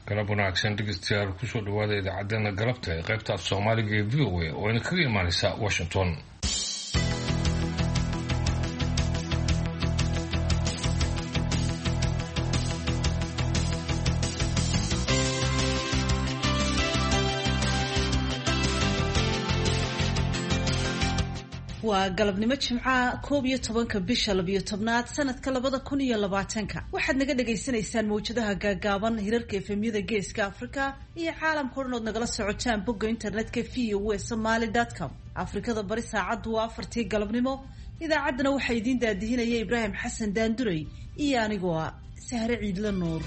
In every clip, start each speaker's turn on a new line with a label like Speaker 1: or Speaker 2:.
Speaker 1: galab wanaagsan dhegeystayaal kusoo dhawaada idaacaddeena galabta ee qaybta af soomaaliga ee VOA oo ina kaga imaaneysa Washington.
Speaker 2: waa galabnimo jimcaha 11 bisha 12 sanadka 2020 waxaad naga dhageysanaysaan mawjadaha gaagaaban hirarka efemyada geeska Afrika iyo caalamka oo dhan nagala socotaan bogga internetka voasomali.com. Afrikada bari saacadu waa 4 galabnimo. Idaacaddana waxaa idin daadihinaya Ibraahim Xasan Daanduray iyo anigoo ah Sahre Ciidla Nuur.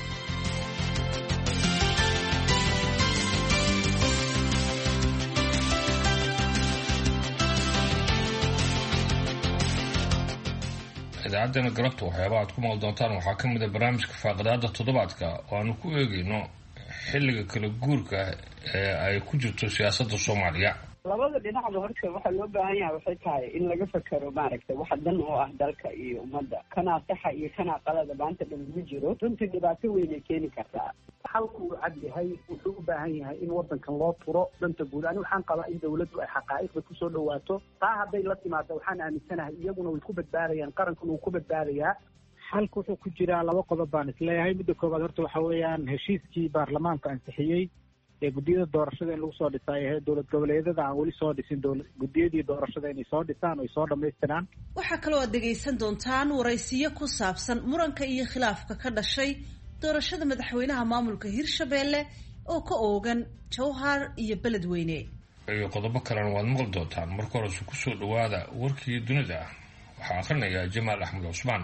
Speaker 1: idaacaddeena galabta waxyaabaha aad ku maqli doontaan waxaa ka mid ah barnaamijka faaqadaada toddobaadka oo aanu ku eegayno xilliga kala guurka ee ay ku jirto siyaasadda Soomaaliya.
Speaker 3: labada dhinacba horta waxaa loo baahan yahay waxay tahay in laga fakaro maaragtay waxa dan oo ah dalka iyo ummadda kana saxa iyo kana qalada maanta dhan ugu jiro runtii dhibaato weyn ay keeni kartaa.
Speaker 4: halku uu cad yahay wuxuu u baahan yahay in wadankan loo turo danta guud. ani waxaan qabaa in dawladdu ay xaqaa'iqda kusoo dhawaato. taa hadday la timaado waxaan aaminsanahay iyaguna way ku badbaadayaan, qarankuna wuu ku badbaadayaa. halku wuxuu ku jiraa laba qodob baan isleeyahay. midda koowaad horta waxa weeyaan heshiiskii baarlamaanka ansixiyey ee guddiyada doorashada in lagu soo dhisay ee dowlad goboleedyada aan weli soo dhisin guddiyadii doorashada inay soo dhisaan oo ay soo dhammaystiraan.
Speaker 2: waxaa kaloo aad dhegaysan doontaan waraysiyo ku saabsan muranka iyo khilaafka ka dhashay doorashada madaxweynaha maamulka Hirshabeelle oo ka oogan Jowhar iyo Beledweyne.
Speaker 1: iyo qodobo kalena waad maqli doontaan. marka hore ku soo dhawaada warkii dunida waxaa akhrinaya Jamaal Axmed Cusmaan.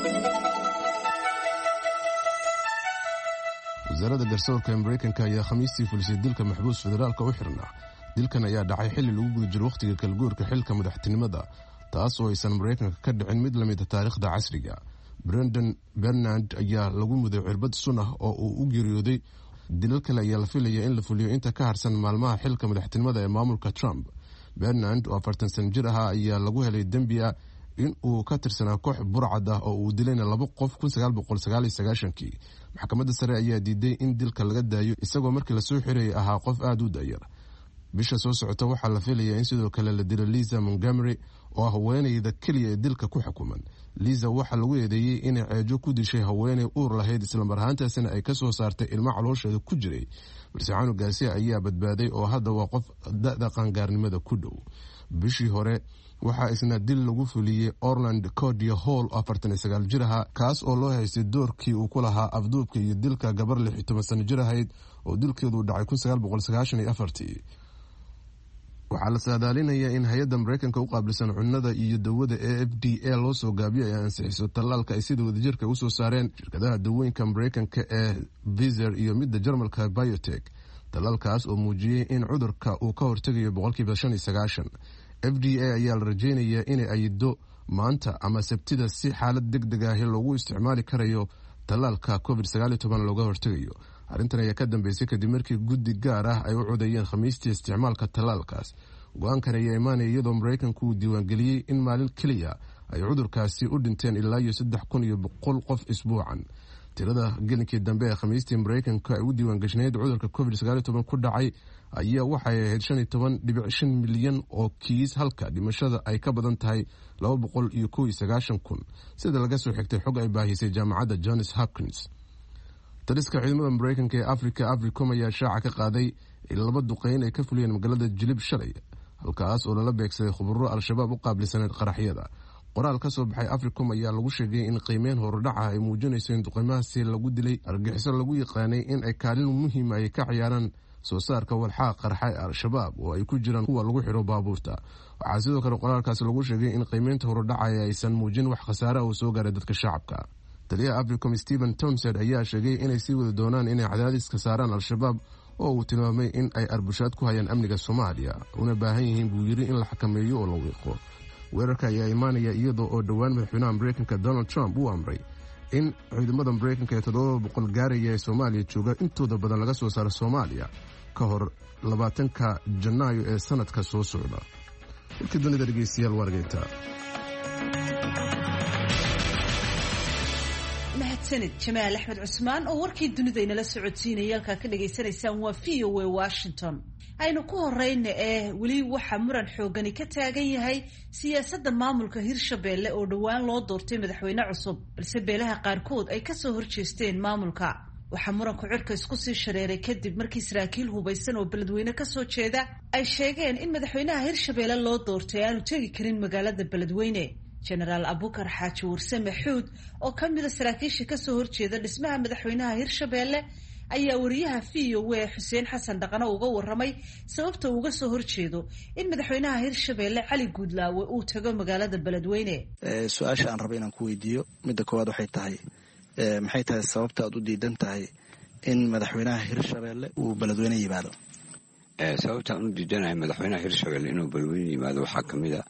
Speaker 5: wasaaradda garsoorka Mareykanka ayaa khamiistii fulisay dilka maxbuus federaalka u xirnaa. dilkan ayaa dhacay xilli lagu guda jiro waqtiga kala guurka xilka madaxtinimada, taas oo aysan Mareykanka ka dhicin mid lamid ah taariikhda casriga. Brendan Bernard ayaa lagu muday cirbad sun ah oo uu u geeriyooday. dilal kale ayaa la filaya in la fuliyo inta ka harsan maalmaha xilka madaxtinimada ee maamulka Trump. Bernard oo 40 sano jir ah ayaa lagu helay dambi ah in uu ka tirsanaa koox burcad ah oo uu dilayna 2 qof 1999. maxkamadda sare ayaa diiday in dilka laga daayo isagoo markii la soo xirayay ahaa qof aad u da'yar. bisha soo socota waxaa la filayaa in sidoo kale la dilo Lisa Montgomery oo haweeneyda kaliya ee dilka ku xukuman. Lisa waxaa lagu eedeeyay inay ceejo ku dishay haweeney uur lahayd isla mar ahaantaasina ay ka soo saartay ilmo caloosheeda ku jiray, balse canugaasi ayaa badbaaday oo hadda waa qof da'da qaangaarnimada ku dhow. bishii hore waxaa isna dil lagu fuliyey Orland Cordia Hall 49 jir ah, kaas oo loo haystay doorkii uu ku lahaa afduubka iyo dilka gabar 16 sano jir ahayd oo dilkeedu dhacay 1994. waxaa la saadaalinayaa in hay-adda Mareykanka u qaabilsan cunnada iyo dawada FDA loo soo gaabiyo ay ansixiso tallaalka ay sida wadajirka u soo saareen shirkadaha dawooyinka Mareykanka ee Pfizer iyo midda Jarmalka BioNTech. tallaalkaas oo muujiyey in cudurka uu ka hortegayo 95%. FDA ayaa la rajeynayaa inay ayiddo maanta ama sabtida si xaalad degdeg ah loogu isticmaali karayo tallaalka COVID-19 looga hortegayo. arrintan ayaa ka dambeysay kadib markii guddi gaar ah ay u codeeyeen khamiistii isticmaalka tallaalkaas. go-aankan ayaa imaanaya iyadoo Mareykanku uu diiwaangeliyey in maalin keliya ay cudurkaasi u dhinteen ilaa 3,100 qof isbuucan. tirada gelinkii dambe ee khamiistii Mareykanka ay u diiwaangashanayd cudurka COVID-19 ku dhacay ayaa waxay ahayd 15.5 milyan oo kiis, halka dhimashada ay ka badan tahay 291,000 sida laga soo xigtay xog ay baahisay jaamacadda Johns Hopkins. taliska ciidamada Mareykanka ee Afrika Africom ayaa shaaca ka qaaday in 2 duqeyn ay ka fuliyeen magaalada Jilib shalay, halkaas oo lala beegsaday khubaro al-shabaab u qaabilsan qaraxyada. qoraal ka soo baxay Africom ayaa lagu sheegay in qiimeyn horudhaca ay muujinayso in duqeymahaasi lagu dilay argagixiso lagu yaqaanay in ay kaalin muhiim ah ka ciyaaraan soo saarka walxaha qarxa ee al-shabaab oo ay ku jiraan kuwa lagu xiro baabuurta. waxaa sidoo kale qoraalkaas lagu sheegay in qiimeynta horudhaca aysan muujin wax khasaare ah oo soo gaaray dadka shacabka. taliyaha Africom Stephen Townsend ayaa sheegay inay sii wada doonaan inay cadaadis ka saaraan al-shabaab oo uu tilmaamay in ay arbushaad ku hayaan amniga Soomaaliya una baahan yihiin buu yiri in la xakameeyo oo la wiiqo. weerarka ayaa imaanaya iyadoo oo dhowaan madaxweynaha Mareykanka Donald Trump uu amray in ciidamada Mareykanka ee 700 gaaraya ee Soomaaliya jooga intooda badan laga soo saaro Soomaaliya ka hor 20ka Janaayo ee sanadka soo socda. warkii dunida dhegeystayaal wargeynta.
Speaker 2: mahadsanid jamaal axmed cusmaan oo warkii dunida inala socodsiinaya halkaa ka dhagaysanaysaan waa VOA Washington. aynu ku horeyna weli waxaa muran xoogani ka taagan yahay siyaasadda maamulka Hirshabelle oo dhowaan loo doortay madaxweyne cusub balse beelaha qaarkood ay kasoo horjeesteen maamulka. waxaa muranku cirka isku sii shareeray kadib markii saraakiil hubaysan oo beledweyne kasoo jeeda ay sheegeen in madaxweynaha Hirshabelle loo doortay aanu tegi karin magaalada beledweyne. Generaal Abukar Xaaji Warsame Xuud oo ka mid ah saraakiisha ka soo horjeeda dhismaha madaxweynaha Hirshabelle ayaa wariyaha VOA Xuseen Xasan Dhaqano uga waramay sababta uu uga soo horjeedo in madaxweynaha Hirshabelle Cali Guudlaawe uu tago magaalada beledweyne.
Speaker 6: Su'aasha aan rabo inaan ku weydiiyo midda koowaad waxay tahay maxay tahay sababta aad u diidan tahay in madaxweynaha Hirshabelle uu beledweyne yimaado?
Speaker 7: Sababta aan u diidanahay madaxweynaha Hirshabelle inuu beledweyne yimaado waxaa ka mid ah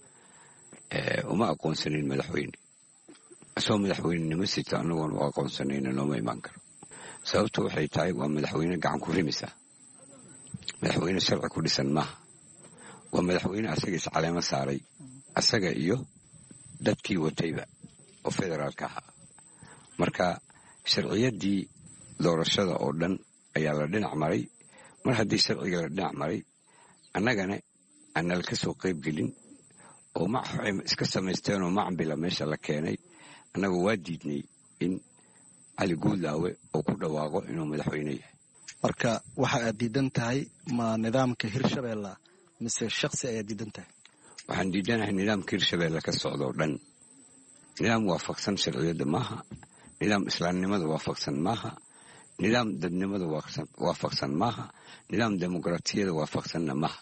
Speaker 7: uma aqoonsanin madaxweyne asoo madaxweynenimo sita anagoon u aqoonsanayna nooma imaan karo. sababtu waxay tahay waa madaxweyne gacan ku rimisa, madaxweyne sharci ku dhisan maaha, waa madaxweyne asaga iscaleemo saaray asaga iyo dadkii watayba oo federaalka ahaa. marka sharciyadii doorashada oo dhan ayaa la dhinac maray. mar haddii sharciga la dhinac maray annagana aanal ka soo qayb gelin oo waxay iska samaysteen oo macambila meesha la keenay, annaga waa diidnay in Cali Guudlaawe oo ku dhawaaqo inuu madaxweyne yahay.
Speaker 6: marka waxa aad diidan tahay ma nidaamka Hirshabelle mise shakhsi aad diidan tahay?
Speaker 7: waxaan diidanahay nidaamka Hirshabelle ka socdo dhan. nidaam waafaqsan sharciyada maaha, nidaam islaamnimada waafaqsan maaha, nidaam dadnimada waafaqsan maaha, nidaam dimuqraadiyada waafaqsanna maaha.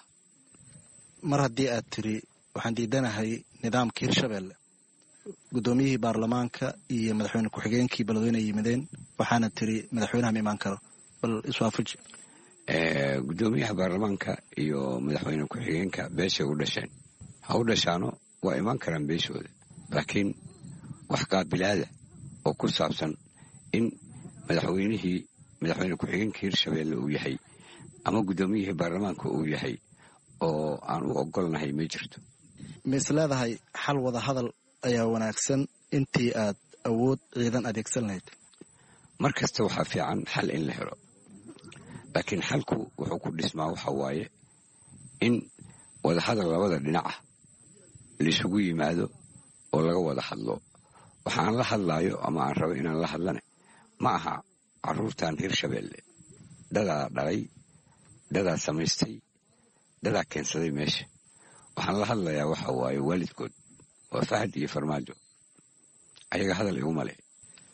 Speaker 6: mar haddii aad tiri waxaan diidanahay nidaamka Hirshabelle, gudoomiyihii baarlamaanka iyo madaxweyne ku-xigeenkii beledweyne yimideen, waxaana tiri madaxweynaha ma imaan karo, bal iswaafaji.
Speaker 7: gudoomiyaha baarlamaanka iyo madaxweyne ku-xigeenka beeshay u dhasheen, ha u dhashaano waa imaan karaan beeshooda, laakiin wax qaabilaada oo ku saabsan in madaxweyne ku-xigeenkii Hirshabelle uu yahay ama gudoomiyihii baarlamaanka uu yahay oo aan u ogolnahay ma jirto.
Speaker 6: ma is leedahay xal wada hadal ayaa wanaagsan intii aad awood ciidan adeegsan lahayd?
Speaker 7: mar kasta waxaa fiican xal in la helo, laakiin xalku wuxuu ku dhismaa waxa waaye in wada hadal labada dhinac ah laisugu yimaado oo laga wada hadlo. waxaan la hadlaayo ama aan rabo inaan la hadlane ma aha caruurtan Hirshabelle, dadaa dhalay, dadaa samaystay, dadaa keensaday meesha. waxaan la hadlayaa waxa waaye waalidkood, waa Fahad iyo Farmaajo. ayaga hadal iguma leh.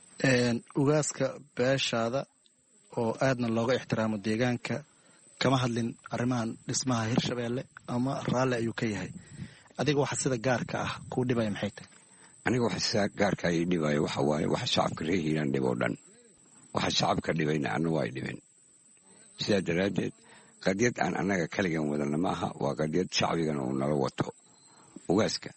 Speaker 6: ugaaska beeshaada oo aadna looga ixtiraamo deegaanka kama hadlin arrimahan dhismaha Hirshabelle ama raalli ayuu ka yahay. adiga waxa sida gaarka ah ku dhibaya maxay tahay?
Speaker 7: aniga waxa sida gaarka ay dhibaya waxa waaye waxa shacabka reer Hiiraan dhibo dhan, waxa shacabka dhibayna anna waa dhibeen. sidaa daraaddeed qadiyad aan annaga kaligan wadana maaha, waa qadiyad shacbigana uu nala wato. ugaaska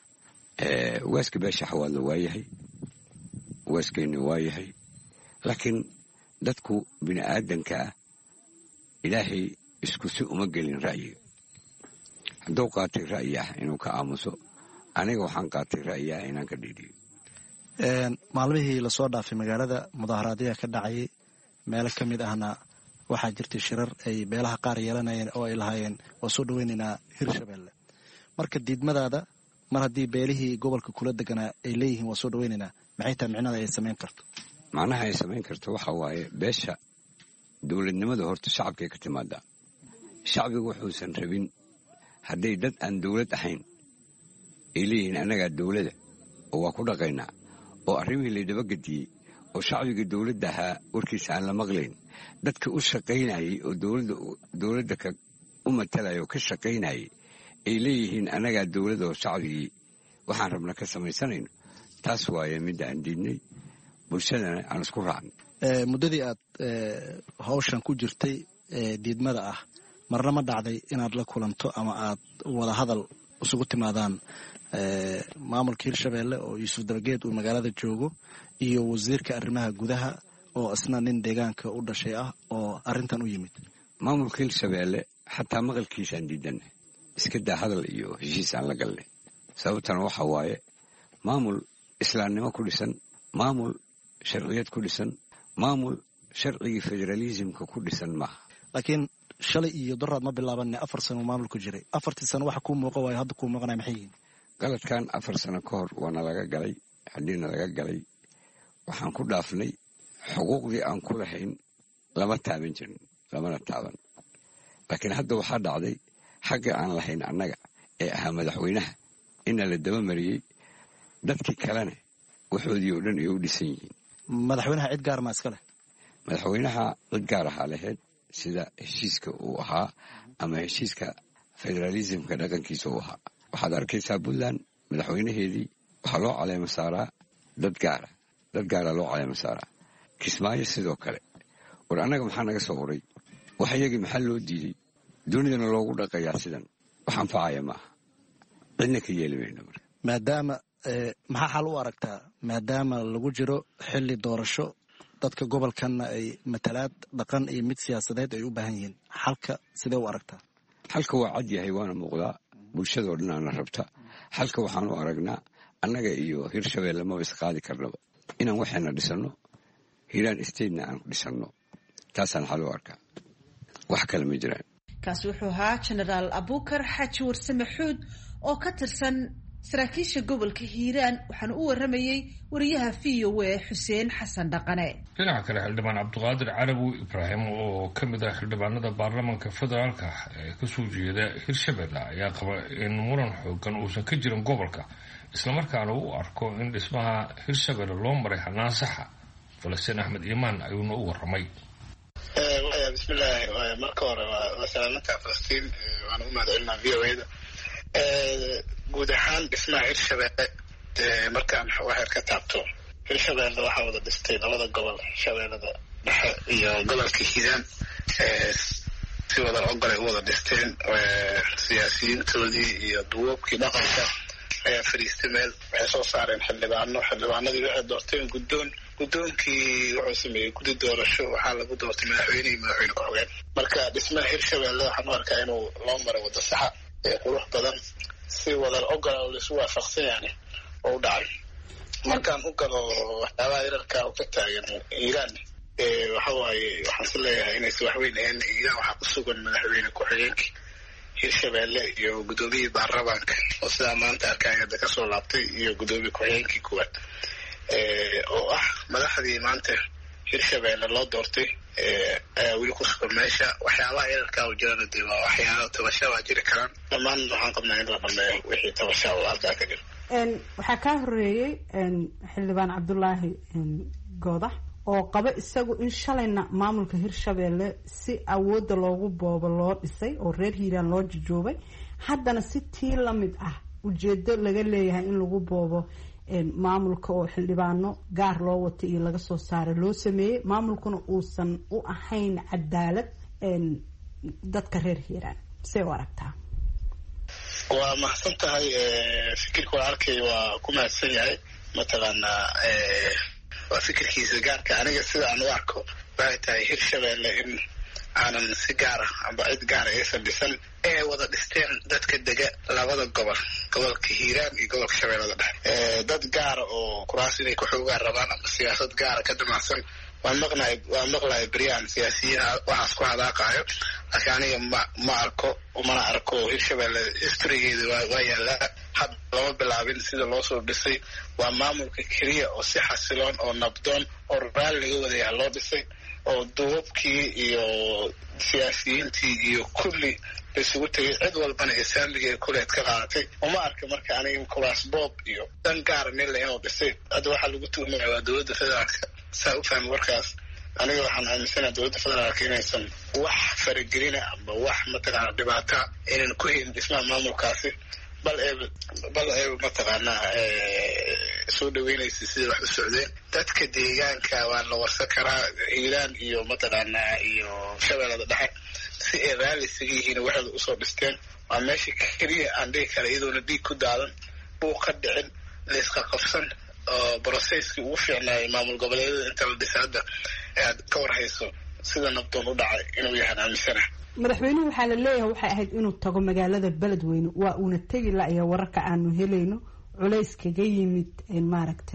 Speaker 7: beesha xawaadla waa yahay, ugaaskeenni waa yahay, laakiin dadku bini aadanka ah ilaahay isku si uma gelin ra'yiga. hadduu qaatay ra'yi ah inuu ka aamuso, aniga waxaan qaatay ra'yi ah inaan ka dhiidhiyo.
Speaker 6: maalmihii lasoo dhaafay magaalada mudaaharaadyaa ka dhacayay, meelo ka mid ahna waxaa jirtay shirar ay beelaha qaar yeelanayeen oo ay lahaayeen waa soo dhaweynaynaa Hirshabelle. marka diidmadaada, mar haddii beelihii gobolka kula deganaa ay leeyihiin waa soo dhaweynaynaa, maxay tahay micnada ay samayn karto?
Speaker 7: macnaha ay samayn karto waxa waaye beesha dowladnimada horta shacabkay ka timaadaa. shacbigu wuxuusan rabin hadday dad aan dowlad ahayn ay leeyihiin annagaa dowlada oo waa ku dhaqaynaa, oo arrimihii laydabagediyey oo shacbiga dowladda ahaa warkiisa aan la maqlayn, dadka u shaqaynayay oo dowladda u matalaya oo ka shaqaynayay ay leeyihiin annagaa dowladda oo shacbigii waxaan rabna ka samaysanayno. taas waaye midda aan diidnay, bulshadana aan isku raacnay.
Speaker 6: muddadii aad hawshan ku jirtay diidmada ah, marna ma dhacday inaad la kulanto ama aad wada hadal isugu timaadaan maamulka Hirshabelle oo Yuusuf Dabageed uu magaalada joogo iyo wasiirka arrimaha gudaha oo isna nin deegaanka u dhashay ah oo arrintan u yimid?
Speaker 7: maamulka Hirshabelle xataa maqalkiisaan diidanay, iska daa hadal iyo heshiis aan la galnay. sababtana waxa waaye maamul islaamnimo ku dhisan, maamul sharciyad ku dhisan maamul sharcigii federalismka ku dhisan maaha.
Speaker 6: laakiin shalay iyo daraad ma bilaabanne 4 sano maamulku jiray. 4 sano waxa kuu muuqa waayo hadda kuu muuqanaya maxay yihiin?
Speaker 7: galadkan 4 sano ka hor waana laga galay, haddiina laga galay waxaan ku dhaafnay xuquuqdii aan ku lahayn lama taaban jirin, lamana taaban. laakiin hadda waxaa dhacday xagga aan lahayn annaga ee ahaa madaxweynaha ina la daba mariyey, dadkii kalena waxoodii oo dhan ay u dhisan yihiin.
Speaker 6: madaxweynaha cid gaar ma iska leh?
Speaker 7: madaxweynaha cid gaar ahaa lahayd sida heshiiska uu ahaa ama heshiiska federalismka dhaqankiisa uu ahaa. waxaad arkaysaa puntland madaxweynaheedii waxaa loo caleema saaraa dad gaara loo caleema saaraa. kismaayo sidoo kale. war annaga maxaa naga soo uray? wax iyagii maxaa loo diiday? dunidana loogu dhaqayaa sidan wax anfacaya maaha, cidna ka yeeli mayno. marka
Speaker 6: maadaama maxaa xal u aragtaa maadaama lagu jiro xilli doorasho, dadka gobolkanna ay matalaad dhaqan iyo mid siyaasadeed ay u baahan yihiin, xalka sidee u aragtaa?
Speaker 7: xalka waa cad yahay, waana muuqdaa, bulshadoo dhan aana rabta. xalka waxaan u aragnaa annaga iyo hirshabeelle maba isqaadi karnaba, inaan waxayna dhisanno, hiiraan statena aan dhisanno. taasaan xal u arkaa, wax kale ma jiraan.
Speaker 2: kaasi wuxuu ahaa jenaraal abuukar xaaji warsame xuud oo ka tirsan saraakiisha gobolka hiiraan, waxaana u waramayey wariyaha VOA xuseen xasan dhaqane.
Speaker 1: dhinaca kale xildhibaan cabdiqaadir carawi ibraahim oo ka mid ah xildhibaanada baarlamaanka federaalka ee kasoo jeeda hirshabeelle ayaa qaba in muran xoogan uusan ka jirin gobolka, islamarkaana u arko in dhismaha hirshabeelle loo maray hanaan saxa. falastiin axmed iimaan ayuuna u waramay.
Speaker 8: bismillaahi, marka hore waa salaamantaa falastiin, waana u mahadcelinaa VOA-da. guud ahaan dhismaha hirshabeelle markaan waxaad ka taabto, hirshabeelle waxaa wada dhistay labada gobol, shabeellada dhexe iyo gobolka hiiraan. si wada ogolay u wada dhisteen. siyaasiyiintoodii iyo duwoobkii dhaqanka ayaa fadhiistay meel, waxay soo saareen xildhibaanadii waxay doorteen guddoonkii wuxuu sameeyey guddi doorasho, waxaa lagu doortay madaxweyne iyo madaxweyne ku-xigeen. marka dhismaha hirshabeelle waxaan u arkaa inuu loo maray waddo saxa ee qurux badan, si wadar ogola oo laisu waafaqsan yaani oo u dhacay. markaan u galo waxyaabaha yararka u ka taagan hiiraan, waxa waaye waxaan is leeyahay inaysa waxweyn ahayn. hiiraan waxaa ku sugan madaxweyne ku-xigeenkii hirshabeelle iyo guddoomiyihii baarlamaanka oo sidaa maanta arkaya hadda kasoo laabtay, iyo guddoomiye ku-xigeenkii kuwaad oo ah madaxdii maanta hirshabeelle loo doortay ayaa weli ku sugan meesha. waxyaabaha yararkaa u jirana dee waa waxyaaba tabasha waa jiri karaan. dhammaan waxaan qabnaa in la dhameeyo wixii tabasha oo halkaa ka jira.
Speaker 9: waxaa kaa horeeyey xildhibaan cabdulaahi goodax oo qaba isagu in shalayna maamulka hirshabeelle si awoodda loogu boobo loo dhisay oo reer hiiraan loo jajoobay, haddana si tii lamid ah ujeedo laga leeyahay in lagu boobo maamulka oo xildhibaano gaar loo wato iyo laga soo saaray loo sameeyey, maamulkuna uusan u ahayn cadaalad dadka reer hiiraan. see u aragtaa?
Speaker 8: waa mahadsan tahay. fikirka waa arkay, waa ku mahadsan yahay. mataqaanaa waa fikirkiisa gaarka. aniga sida aan u arko waxay tahay hirshabeelle in aanan si gaara amba cid gaara aysan dhisan, ee wada dhisteen dadka dega labada gobol, gobolka hiiraan iyo gobolka shabeellada dhexe. dad gaara oo kuraas inay ku-xoogaan rabaan ama siyaasad gaara ka damacsan waan maqlahay beryaan siyaasiyiin waxaas ku hadaaqaayo. laakiin aniga ma arko, mana arko. hirshabeelle historygeeda waa yaallaa, had lama bilaabin sida loo soo dhisay. waa maamulka keliya oo si xasiloon oo nabdoon oo raali laga wadayaha loo dhisay, oo duubabkii iyo siyaasiyiintii iyo kulli laisugu tegay, cid walbana ee saamiga ee kuleed ka qaadatay. uma arka marka aniga kuraas boob iyo dan gaara mille inuu dhisay. hadda waxaa lagu tuhmaya waa dowladda federaalka. saa u fahmi warkaas. aniga waxaan aaminsanaha dowladda federaalka inaysan wax faragelina ama wax mataqaana dhibaata inaan ku helin dhismaha maamulkaasi, bal ee mataqaanaa soo dhaweynaysa sida wax u socdeen. dadka deegaanka waa la warsan karaa, hiiraan iyo mataqaanaa iyo shabeellada dhexe si ay raalli isaga yihiin waxooda usoo dhisteen. waa meesha keliya aan dhihi kara iyadoona dhiig ku daadan, buuq ka dhicin, layska qabsan, oo brocesskii ugu fiicnaayay maamul goboleedyada inta la dhisa hadda aad ka warhayso sida nabdoon u dhacay inuu yahaan aaminsana.
Speaker 9: madaxweynuhu waxaa la leeyahay waxay ahayd inuu tago magaalada beledweyne, waa uuna tegi la-ya wararka aanu helayno. culays kaga yimid maaragtay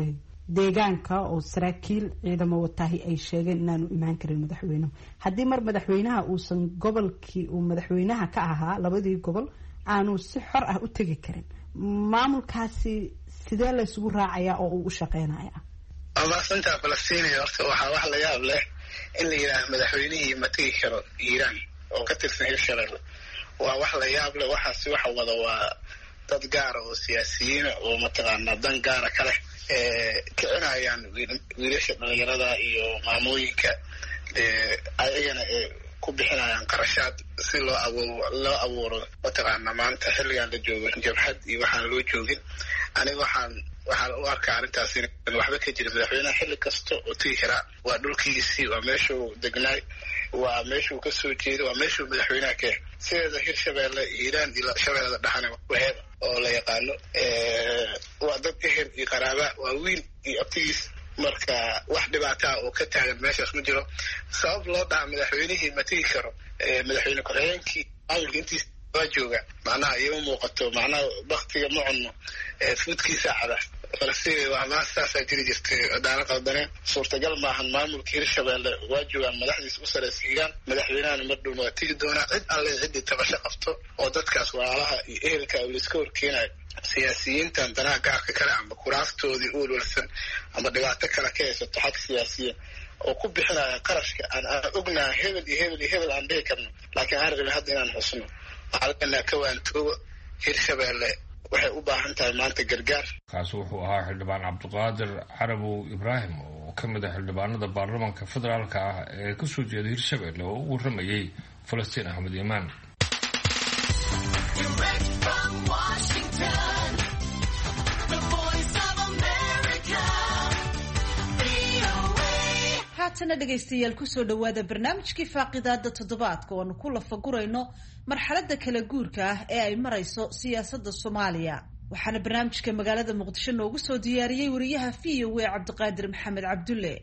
Speaker 9: deegaanka oo saraakiil ciidamo wataahi ay sheegeen inaanu imaan karin madaxweynuhu haddii mar madaxweynaha uusan gobolkii uu madaxweynaha ka ahaa labadii gobol aanu si xor ah u tegi karin maamulkaasi sidee la isugu raacayaa oo uu u shaqeynaya
Speaker 8: amaasantaa falastiiniya horta waxaa wax la yaab leh in la yidhaaha madaxweynihii ma tegi karo iiraan oo ka tirsan hirshabeelle waa wax la yaab leh waxaasi waxa wada waa dad gaara oo siyaasiyiina oo mataqaanaa dan gaara ka leh kicinayaan wiilasha dhalinyarada iyo maamooyinka ayagana ku bixinayaan qarashaad si loo abuuro mataqaanaa maanta xilligaan la joogo jabhad iyo waxaan loo joogin aniga waxaan u arkaa arrintaas in waxba ka jira madaxweynaha xilli kasta oo tegi karaa waa dhulkiisii waa meeshuu degnaay waa meeshuu ka soo jeeday waa meeshuu madaxweynaha ka sideeda hirshabeelle hiiraan iyo shabeellada dhexana waheeda oo la yaqaano waa dad ehel iyo qaraaba waa wiil iyo abtigiis marka wax dhibaataa oo ka taagan meeshaas ma jiro sabab loo dhaha madaxweynihii ma tegi karo madaxweyne ku-xigeenkii maamulka intiisa waa jooga macnaha iyoma muuqato macnaha baktiga ma cunno fuudkiisa cada falastiin waa maastaasaa jiri jirtay daana qaldaneen suurtagal maahan maamulka hirshabeelle waa joogaan madaxdiisa u sareysa hiiraan madaxweynahana mar dhowna waa tegi doonaa cid alle ciddii tabasho qabto oo dadkaas walaalaha iyo ehelka laiska horkeenayo siyaasiyiintan danaha gaarka kale ama kuraastoodii u walwalsan ama dhibaato kale ka haysato xag siyaasiya oo ku bixinaya qarashka aan ognaha hebel iyo hebel iyo hebel aan dhihi karno laakiin aan rabin hadda inaan xusno waxaa ka waantoogo hirshabeelle waxay u baahan tahay maanta gargaar
Speaker 1: kaasi wuxuu ahaa xildhibaan cabdiqaadir carabow ibraahim oo ka mid ah xildhibaanada baarlamaanka federaalka ah ee kasoo jeeda hirshabeelle oo u waramayay falastiin axmed iimaan
Speaker 2: haatana dhegaystayaal kusoo dhawaada barnaamijkii faaqidaada toddobaadka oanu ku lafagurayno marxalada kala guurka ah ee ay marayso siyaasadda soomaaliya waxaana barnaamijka magaalada muqdisho noogu soo diyaariyey wariyaha v o a cabdiqaadir maxamed cabdulle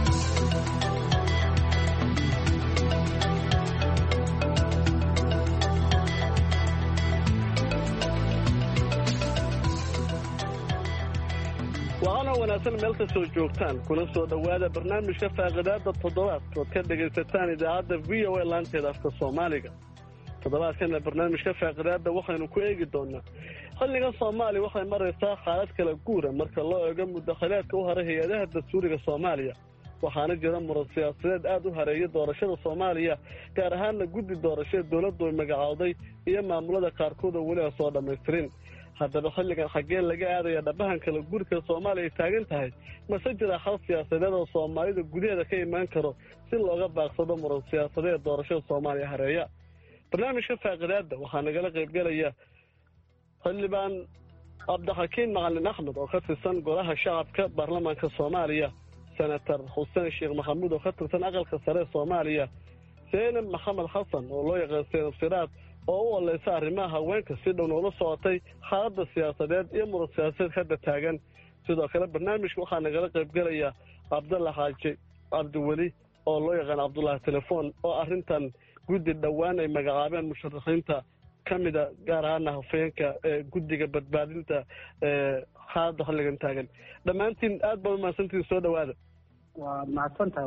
Speaker 10: waana wanaagsan meel ka soo joogtaan kuna soo dhowaada barnaamijka faaqidaada toddobaadka ood ka dhegaysataan idaacadda v o a laanteeda afka soomaaliga toddobaadkana barnaamijka faaqidaada waxaynu ku eegi doonaa xilligan soomaaliya waxay maraysaa xaalad kala guura marka loo eego muddakhalaadka u haray hay-adaha dastuuriga soomaaliya waxaana jira muran siyaasadeed aad u hareeya doorashada soomaaliya gaar ahaanna guddi doorashada dowladdu ay magacowday iyo maamulada qaarkood oo weli aan soo dhammaystirin haddaba xilligan xaggee laga aadaya dhabahan kala guurka soomaaliya ay taagan tahay mase jira xal siyaasadeed oo soomaalida gudaheeda ka imaan karo si looga baaqsado muran siyaasadeed doorashada soomaaliya hareeya barnaamijka faaqidaada waxaa nagala qaybgelaya xildhibaan cabdixakiin macalin axmed oo ka tirsan golaha shacabka baarlamaanka soomaaliya senator xuseen sheekh maxamuud oo ka tirsan aqalka sare soomaaliya seenab maxamed xasan oo loo yaqaan seenab siraad oo u oleysa arrimaha haweenka si dhow noola socotay xaaladda siyaasadeed iyo muran siyaasadeed hadda taagan sidoo kale barnaamijka waxaa nagala qaybgelaya cabdalla xaaji cabdiweli oo loo yaqaan cabdullaahi telefoon oo arrintan guddi dhowaan ay magacaabeen musharaxiinta ka mida gaar ahaana hafeenka guddiga badbaadinta xaaladda xilligan taagan dhammaantiin aad baad umahadsantiin soo dhowaada
Speaker 4: waa mahadsan tahay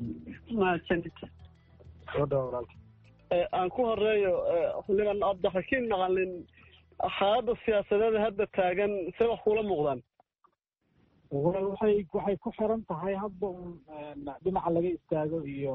Speaker 4: soo dhawa walaalka
Speaker 10: aan ku horeeyo xildhibaan cabdixakiin macalin xaaladda siyaasadeed hadda taagan see wax kula muuqdaan
Speaker 11: waxay ku xiran tahay hadda dhinaca laga istaago iyo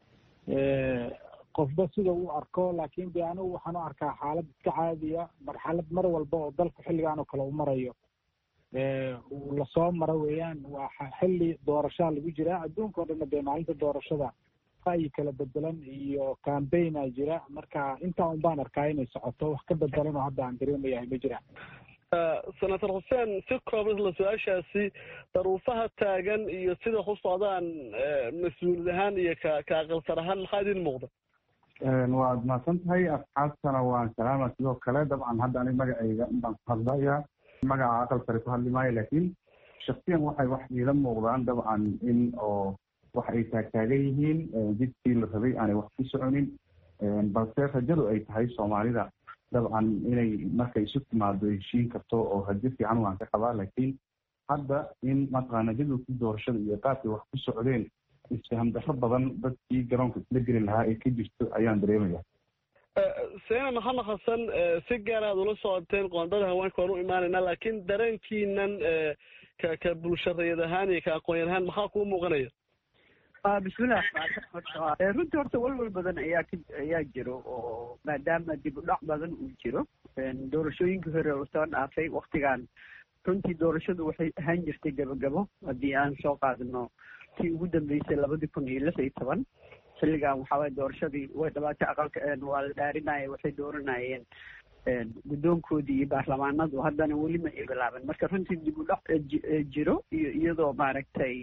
Speaker 11: qofba sida uu arko laakiin de anigu waxaan u arkaa xaalad iska caadiya marxalad mar walba oo dalku xilligaan oo kale u marayo uu lasoo maro weeyaan waa xilli doorashaa lagu jiraa adduunka o dhanna dee maalinta doorashada ra'yi kala bedelan iyo cambaign a jira marka intaa un baan arkaa inay socoto wax ka bedelan oo hadda aan dareemayahay ma jiraan
Speaker 10: senator xuseen si kooban isla su-aashaasi daruufaha taagan iyo sida ku socdaan mas-uulid ahaan iyo ka aqalsar ahaan maxaa idin muuqda
Speaker 12: waad mahadsan tahay asxaabtana waan salaama sidoo kale dabcan hadda anig magacayga baan ku hadlaya magaca aqal sare ku hadli maayo laakiin shaksiyan waxay wax iila muuqdaan dabcan in oo wax ay taagtaagan yihiin jidkii la rabay aanay wax ku soconin balse rajadu ay tahay soomaalida dabcan inay markay isu timaado heshiin karto oo rajo fiican waan ka qabaa laakiin hadda in mataqaana jadwalkii doorashada iyo qaabkay wax ku socdeen isfaham darro badan dadkii garoonka isla geli lahaa ee ka jirto ayaan dareemaya.
Speaker 10: seena maxamed xasan si gaar aad ula socoteen qoondada haweenka waan u imaanaynaa laakiin dareenkiinan ka bulshareed ahaan iyo ka aqoon ahaan maxaa kuu muuqanaya?
Speaker 3: bismillah runtii horta walwal badan ayaa jiro oo maadaama dib u dhac badan uu jiro doorashooyinkii hore oo soo dhaafay waktigan runtii doorashadu waxay ahaan jirtay gabagabo haddii aan soo qaadano tii ugu dambeysay 2016 xilligan waxaa waye doorashadii way dhabaatay aqalka waa la dhaarinaya waxay dooranayeen guddoonkoodii iyo baarlamaanadu haddana weli ma ay bilaaban marka runtii dib u dhac jiro iyo iyadoo maaragtay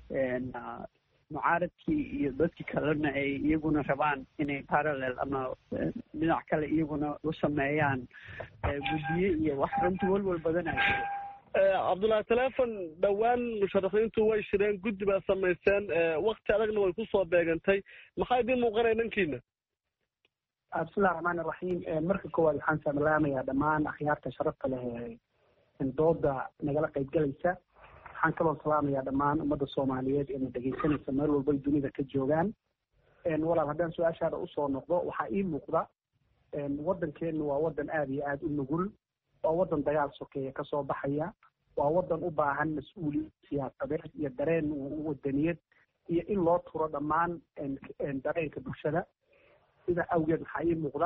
Speaker 3: mucaaradkii iyo dadkii kalena ay iyaguna rabaan inay parallel ama dhinac kale iyaguna u sameeyaan guddiye iyo wax runtii walwal badan ay jiro.
Speaker 10: cabdullahi telefon dhowaan musharaxiintu way shireen guddi baa samayseen wakti adagna way kusoo beegantay maxaa idiin muuqanaya dhankiina?
Speaker 4: bismillahi raxmaani raxiim marka koowaad waxaan salaamayaa dhammaan akhyaarta sharafta leh ee dooda nagala qaybgalaysa. waxaan kaloo salaamayaa dhammaan ummadda soomaaliyeed ee na dhegaysanaysa meel walbay dunida ka joogaan. walaal haddaan su-aashaada usoo noqdo waxaa ii muuqda waddankeenu waa waddan aada iyo aada u nugul, waa waddan dagaal sokeeya kasoo baxaya, waa waddan u baahan mas-uuliyad siyaasadeed iyo dareen wadaniyad iyo in loo turo dhammaan dareenka bulshada. sida awgeed waxaa ii muuqda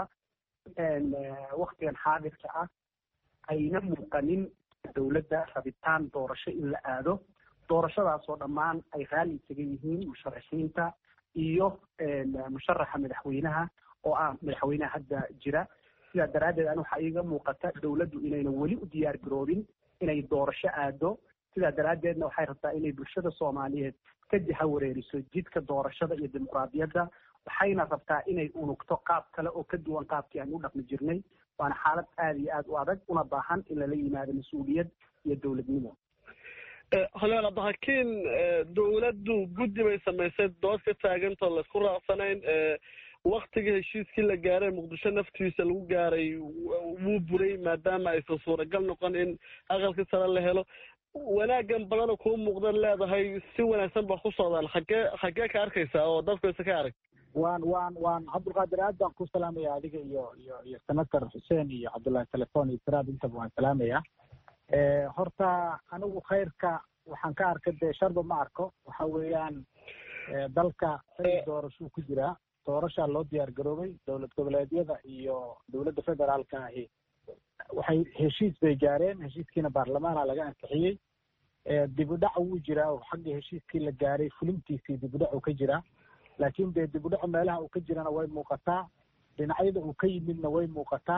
Speaker 4: waktigan xaadirka ah ayna muuqanin dowladda rabitaan doorasho in la aado, doorashadaasoo dhammaan ay raalli isaga yihiin musharaxiinta iyo musharaxa madaxweynaha oo ah madaxweynaha hadda jira. sidaa daraaddeed an waxaa iiga muuqata dowladdu inayna weli u diyaar garoobin inay doorasho aado. sidaa daraaddeedna waxay rabtaa inay bulshada soomaaliyeed ka jaha wareeriso jidka doorashada iyo dimuqraadiyadda, waxayna rabtaa inay unugto qaab kale oo ka duwan qaabkii aan u dhaqmi jirnay. waana xaalad aada iyo aada u adag una baahan in lala yimaado mas-uuliyad iyo dowladnimo.
Speaker 10: xildhibaan cabdixakiin dowladdu guddi bay samaysay dood ka taagantoo laisku raacsanayn waktigii heshiiskii la gaaray muqdisho naftiisa lagu gaaray wuu buray maadaama aysan suuragal noqon in aqalkii sare la helo. wanaagan badana kuu muuqdan leedahay si wanaagsan ba ku socdaan xaggee ka arkaysaa oo dadku isa ka arag?
Speaker 11: waan cabdulqaadir aad baan ku salaamaya adiga iyo senator xuseen iyo cabdullahi telefon iyo tiraab intaba waan salaamaya. horta anigu khayrka waxaan ka arkay dee sharba ma arko. waxa weeyaan dalka xilli doorashuu ku jiraa, doorashaa loo diyaar garoobay. dowlad goboleedyada iyo dowladda federaalka ahi waxay heshiis bay gaareen, heshiiskiina baarlamaana laga ansixiyey. dib u dhac wuu jiraa oo xagga heshiiskii la gaaray fulintiisii dib u dhac uu ka jiraa, laakiin dee dib u dhacu meelaha uu ka jirana way muuqataa, dhinacyada uu ka yimidna way muuqataa.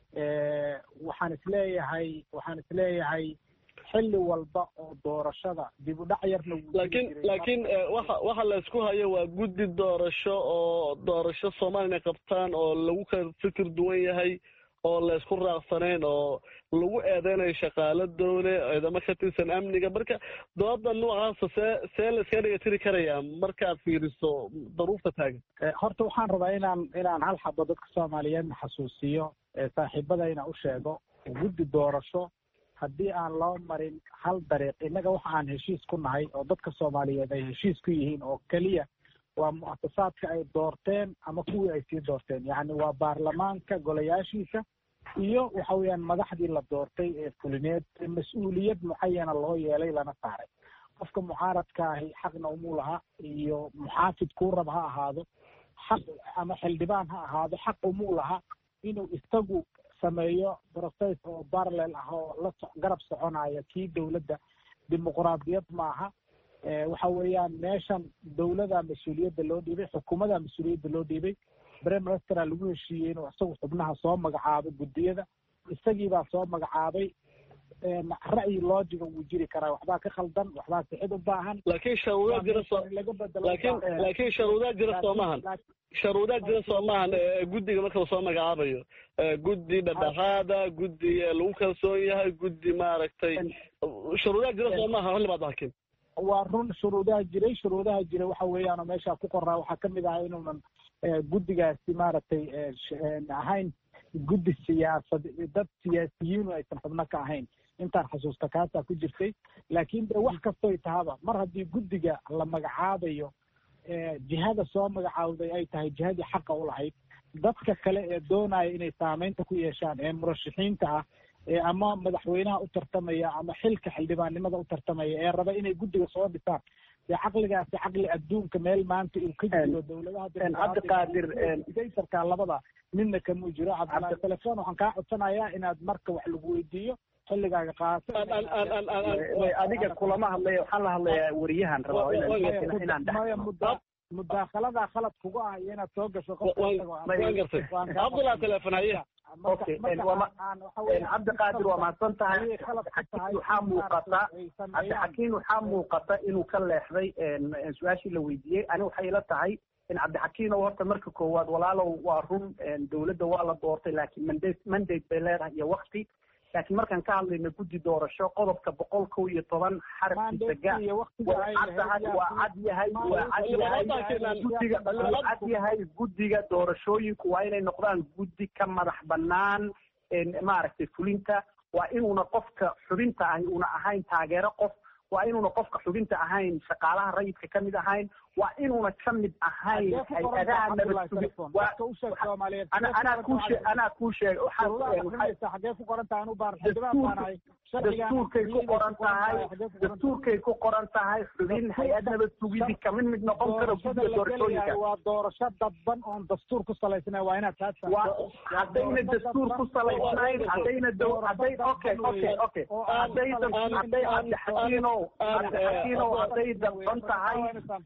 Speaker 11: waxaan isleeyahay xilli walba oo doorashada dib u dhac yarna
Speaker 10: laakiin waxa la isku hayo waa guddi doorasho oo doorasho Soomaaliya qabtaan oo lagu kala fikir duwan yahay oo la isku raacsanayn oo lagu eedeynayo shaqaale dowle ciidamo ka tirsan amniga. marka dooda noocaasa see la iska dhigatiri karayaa markaad fiiriso daruufta taagan?
Speaker 11: horta waxaan rabaa inaan hal xabo dadka soomaaliyeedna xasuusiyo, saaxiibadayna u sheego guddi doorasho haddii aan loo marin hal dariiq. innaga waxa aan heshiis ku nahay oo dadka soomaaliyeed ay heshiis ku yihiin oo keliya waa mu'asasaadka ay doorteen ama kuwii ay sii doorteen, yacni waa baarlamaanka golayaashiisa iyo waxa weeyaan madaxdii la doortay ee fulineed mas-uuliyad mucayana loo yeelay lana saaray. qofka mucaaradka ahi xaqna umuu laha iyo muxaafid kuu rab ha ahaado, xaq ama xildhibaan ha ahaado, xaq umuu laha inuu isagu sameeyo process oo parallel ah oo la garab soconaya kii dowladda. dimuqraadiyad maaha. waxa weeyaan meeshan dowlada mas-uuliyadda loo dhiibay, xukuumadda mas-uuliyadda loo dhiibay. prime ministera lagu heshiiyey inuu isagu xubnaha soo magacaabo guddiyada, isagiibaa soo magacaabay. ra'yi loojiga wuu jiri karaa, waxbaa ka khaldan, waxbaa sixid u baahan.
Speaker 10: laakiin sharuudaa jira laakiin sharuudaa jira soomahan sharuudaa jira soomahan guddiga marka lasoo magacaabayo guddi dhadhaxaada, guddi lagu kalsoon yahay, guddi maaragtay sharuudaa jira soomaha xildhibaan cabdixakiin.
Speaker 11: waa run shuruudaha jiray waxa weeyaan oo meesha ku qoraa waxaa kamid ah inuunan guddigaasi maaragtay ahayn guddi siyaasad dad siyaasiyiinu aysan xubno ka ahayn intaan xasuusta kaasaa ku jirtay laakiin de wax kastoy tahaba mar haddii guddiga la magacaabayo jihada soo magacaawday ay tahay jihadii xaqa u lahayd dadka kale ee doonaya inay saameynta ku yeeshaan ee murashaxiinta ah ama madaxweynaha u tartamaya ama xilka xildhibaannimada u tartamaya ee raba inay guddiga soo dhisaan dee caqligaasi caqli adduunka meel maanta uu ka jiro dowladaha cabdiqaadir labada midna kamuu jiro cabdilaahi telefoon waxaan kaa codsanayaa inaad marka wax lagu weydiiyo xilligaaga qaato
Speaker 4: adiga kulama hadlaya waxaan la hadlayaa wariyahan rabaa inaan
Speaker 11: mudaakhaladaa khalad kugu ah iyo inaad soo gasho
Speaker 10: cabdullah telefoon haye
Speaker 4: cabdiqaadir waa mahadsan tahay waxaa muuqata cabdixakiin waxaa muuqata inuu ka leexday su-aashii la weydiiyey ani waxay ila tahay in cabdixakiin oo horta marka koowaad walaalow waa run dowladda waa la doortay laakiin mandate bay leedahay iyo wakti laakiin markaan ka hadlayno guddi doorasho qodobka 111 xarafkiisa cad yahay guddiga doorashooyinku waa inay noqdaan guddi ka madax bannaan maaragtay fulinta waa inuuna qofka xubinta ahi una ahayn taageero qof waa inuuna qofka xubinta ahayn shaqaalaha rayidka ka mid ahayn waa inuuna ka mid ahayn hay-adaha anaa kuu sheeg dastuurkay ku qoran tahay xubin hay-ad nabad sugidi kamid mid noqon karo guddiga doorashooyinka
Speaker 11: waa doorasho dadban oon dastuur ku salaysnayn waa inaad
Speaker 4: haddayna dastuur ku salaysnayn haddayna hadday dadban tahay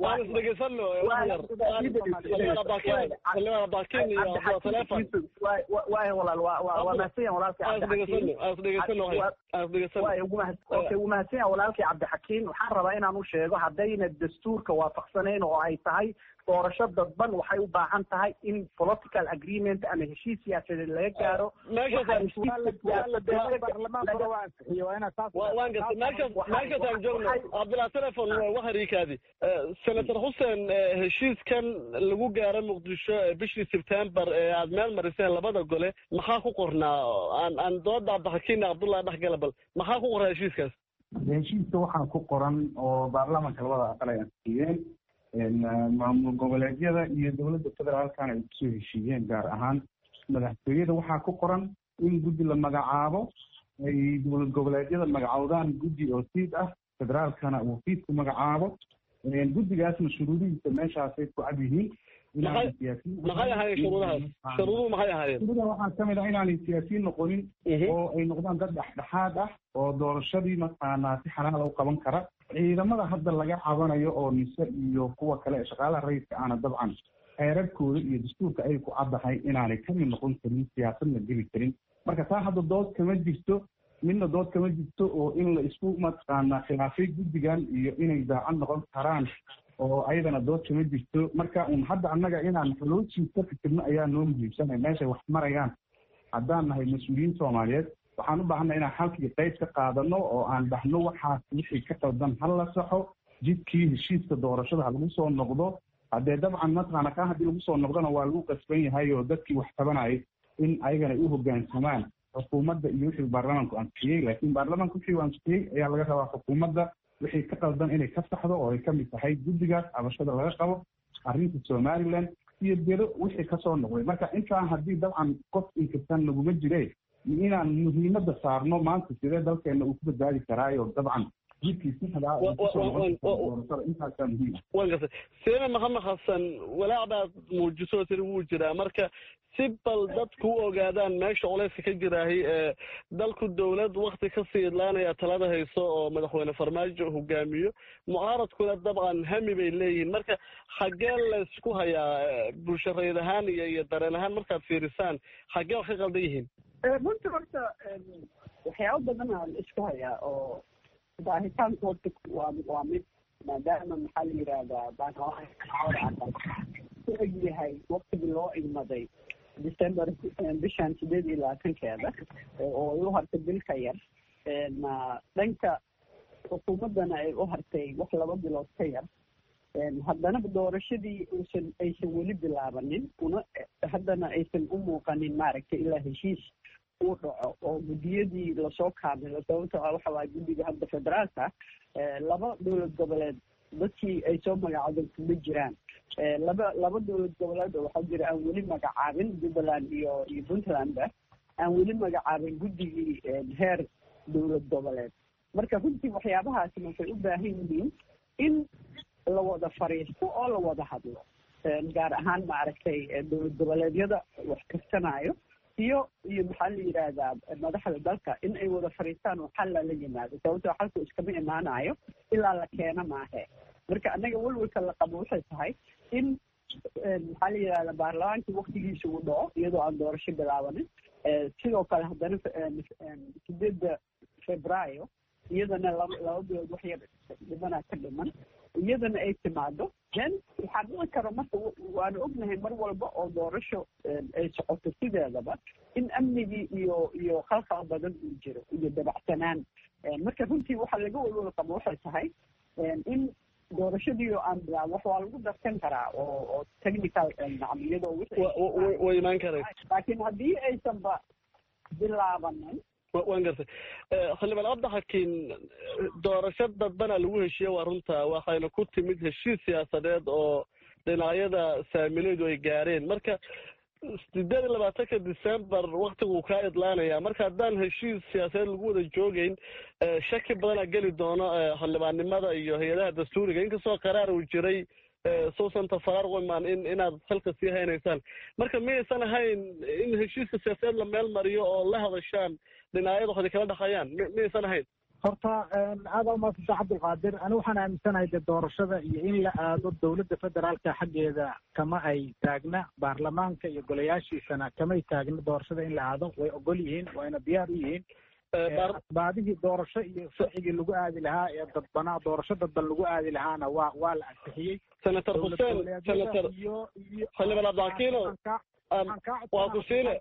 Speaker 4: umahadsan walaalkii cabdixakiin waxaan rabaa inaan u sheego haddayna dastuurka waafaqsanayn oo ay tahay doorasho dadban waxay u baahan tahay in political agreement ama heshiis siyaasadeed laga gaaro
Speaker 10: cabdillah telefon waharikaadi senator xuseen heshiiskan lagu gaaro muqdisho bishii sebtembar ee aad meel mariseen labada gole maxaa ku qornaa aan dooda cabdixakiin cabdullah dhexgala bal maxaa ku qornaa heshiiskaas
Speaker 12: heshiiska waxaa ku qoran oo baarlamaanka labada aqal ay ansixiyeen maamul goboleedyada iyo dowladda federaalkana ay kusoo heshiiyeen gaar ahaan madaxtooyada waxaa ku qoran in guddi la magacaabo ay dowlad goboleedyada magacowdaan guddi oo siid ah federaalkana uu siid ku magacaabo guddigaasna shuruudihiisa meeshaasay ku cad yihiin
Speaker 10: maxay ahaayeen shuruudahaas shuruuduhu maxay ahaayeen
Speaker 12: shuruudaha waxaa kamid ah inaanay siyaasiyiin noqonin oo ay noqdaan dad dhexdhexaad ah oo doorashadii mataqaanaa si xalaala u qaban kara ciidamada hadda laga cabanayo oo mise iyo kuwa kale ee shaqaalaha rayidka aana dabcan xeerarkooda iyo dastuurka ay ku caddahay inaanay kamid noqon karin siyaasadna geli karin marka taa hadda dood kama jirto midna dood kama jirto oo in la isku mataqaanaa khilaafay guddigan iyo inay daacad noqon karaan oo ayadana dood kama jirto marka un hadda annaga inaan xoloojii ka fikirno ayaa noo muhiimsanay meeshay wax marayaan haddaan nahay mas-uuliyiin soomaaliyeed waxaan u baahanay inaan halkii qayb ka qaadano oo aan dhahno waxaas wixii ka qaldan ha la saxo jidkii heshiiska doorashada ha lagu soo noqdo haddee dabcan mataqaana kaa haddii lagu soo noqdona waa lagu qasban yahay oo dadkii wax tabanayay in ayagana u hoggaansamaan xukuumadda iyo wixii baarlamaanku ansixiyey laakiin baarlamaanku wixii uu ansixiyey ayaa laga rabaa xukuumadda wixii ka qaldan inay ka saxdo oo ay ka mid tahay guddigaas cabashada laga qabo arrinta somaliland iyo dero wixii kasoo noqday marka intaan haddii dabcan qof inkastan laguma jire inaan muhiimadda saarno maanta sidee dalkeena uu ku badbaadi karaayo dabcan
Speaker 10: intaasaa muhiim waan gartay seena maxamed xasan walaac baad muujiso tiri wuu jiraa marka si bal dadku u ogaadaan meesha culeyska ka jiraahay ee dalku dowlad wakti kasii idlaanaya talada hayso oo madaxweyne farmaajo hogaamiyo mucaaradkuna dabcan hami bay leeyihiin marka xaggee laysku hayaa bulsho rayid ahaan iyo dareen ahaan markaad fiirisaan xaggee wax ka qaldan yihiin
Speaker 3: runtii horta waxyaabo badan aa la isku hayaa oo baahitaanka horta waa mid maadaama maxaa la yidhaahdaa baanku eg yahay waktigii loo igmaday december bishan 8 oo ay u hartay bil ka yar dhanka xukuumaddana ay u hartay wax 2 bilood ka yar haddana doorashadii aysan weli bilaabanin haddana aysan u muuqanin maaragtay ilaa heshiis uu dhaco oo guddiyadii lasoo kaamilo sababtoo ah waxa waaya guddiga hadda federaalka laba dowlad goboleed dadkii ay soo magacaabeen kuma jiraan laba dowlad goboleed oo waxaa jira aan weli magacaabin jubbaland iyo puntlandba aan weli magacaabin guddigii heer dowlad goboleed marka runtii waxyaabahaasi waxay u baahan yihiin in la wada fariisto oo la wada hadlo gaar ahaan maaragtay dowlad goboleedyada wax karsanayo iyo maxaa la yidhaahdaa madaxda dalka in ay wada fariistaan oo xal la yimaado sababtoo xalku iskama imaanayo ilaa la keena maahe marka annaga walwalka la qabo waxay tahay in maxaa la yidhahdaa baarlamaankii waktigiisa uu dhaco iyadoo aan doorasho bilaabanin sidoo kale haddana 8 Febraayo iyadana laba bilood wax yar dhimanaa ka dhiman iyadana ay timaado then waxaa dhici karo marka waanu ognahay mar walba oo doorasho ay socoto sideedaba in amnigii iyo khalkhal badan uu jiro iyo dabacsanaan marka runtii waxaa laga walwal qabo waxay tahay in doorashadii oo aan bilaabo wax waa lagu darsan karaa oo technical iyadoo
Speaker 10: way imaan karay
Speaker 3: laakiin haddii aysanba bilaabanin
Speaker 10: waan gartay xildhibaan cabdixakiin doorasho dadbana lagu heshiiye waa runta waxayna ku timid heshiis siyaasadeed oo dhinacyada saamilaydu ay gaareen marka 8 December waktigu kaa idlaanaya marka haddaan heshiis siyaasadeed lagu wada joogeyn shaki badanaa geli doono xildhibaannimada iyo hay-adaha dastuuriga inkastoo qaraar uu jiray suusan tafarar wiman inaad halka sii haynaysaan marka miyaysan ahayn in heshiiska siyaasadeed la meel mariyo oo la hadashaan dhinacyada waxay kala dhaqayaan miyaysan ahayn
Speaker 11: horta aada umaadsantaa cabdulqaadir ani waxaan aaminsanahay dee doorashada iyo in la aado dowladda federaalka xaggeeda kama ay taagna baarlamaanka iyo golayaashiisana kamay taagna doorashada in la aado way ogol yihiin wayna diyaar u yihiin baadihii doorasho iyo sharcigii lagu aadi lahaa ee dadbanaa doorasho dadban lagu aadi lahaana waa la ansixiyey
Speaker 10: senator xuseen senator xildhibaan cabdixakiino waa ku siinaya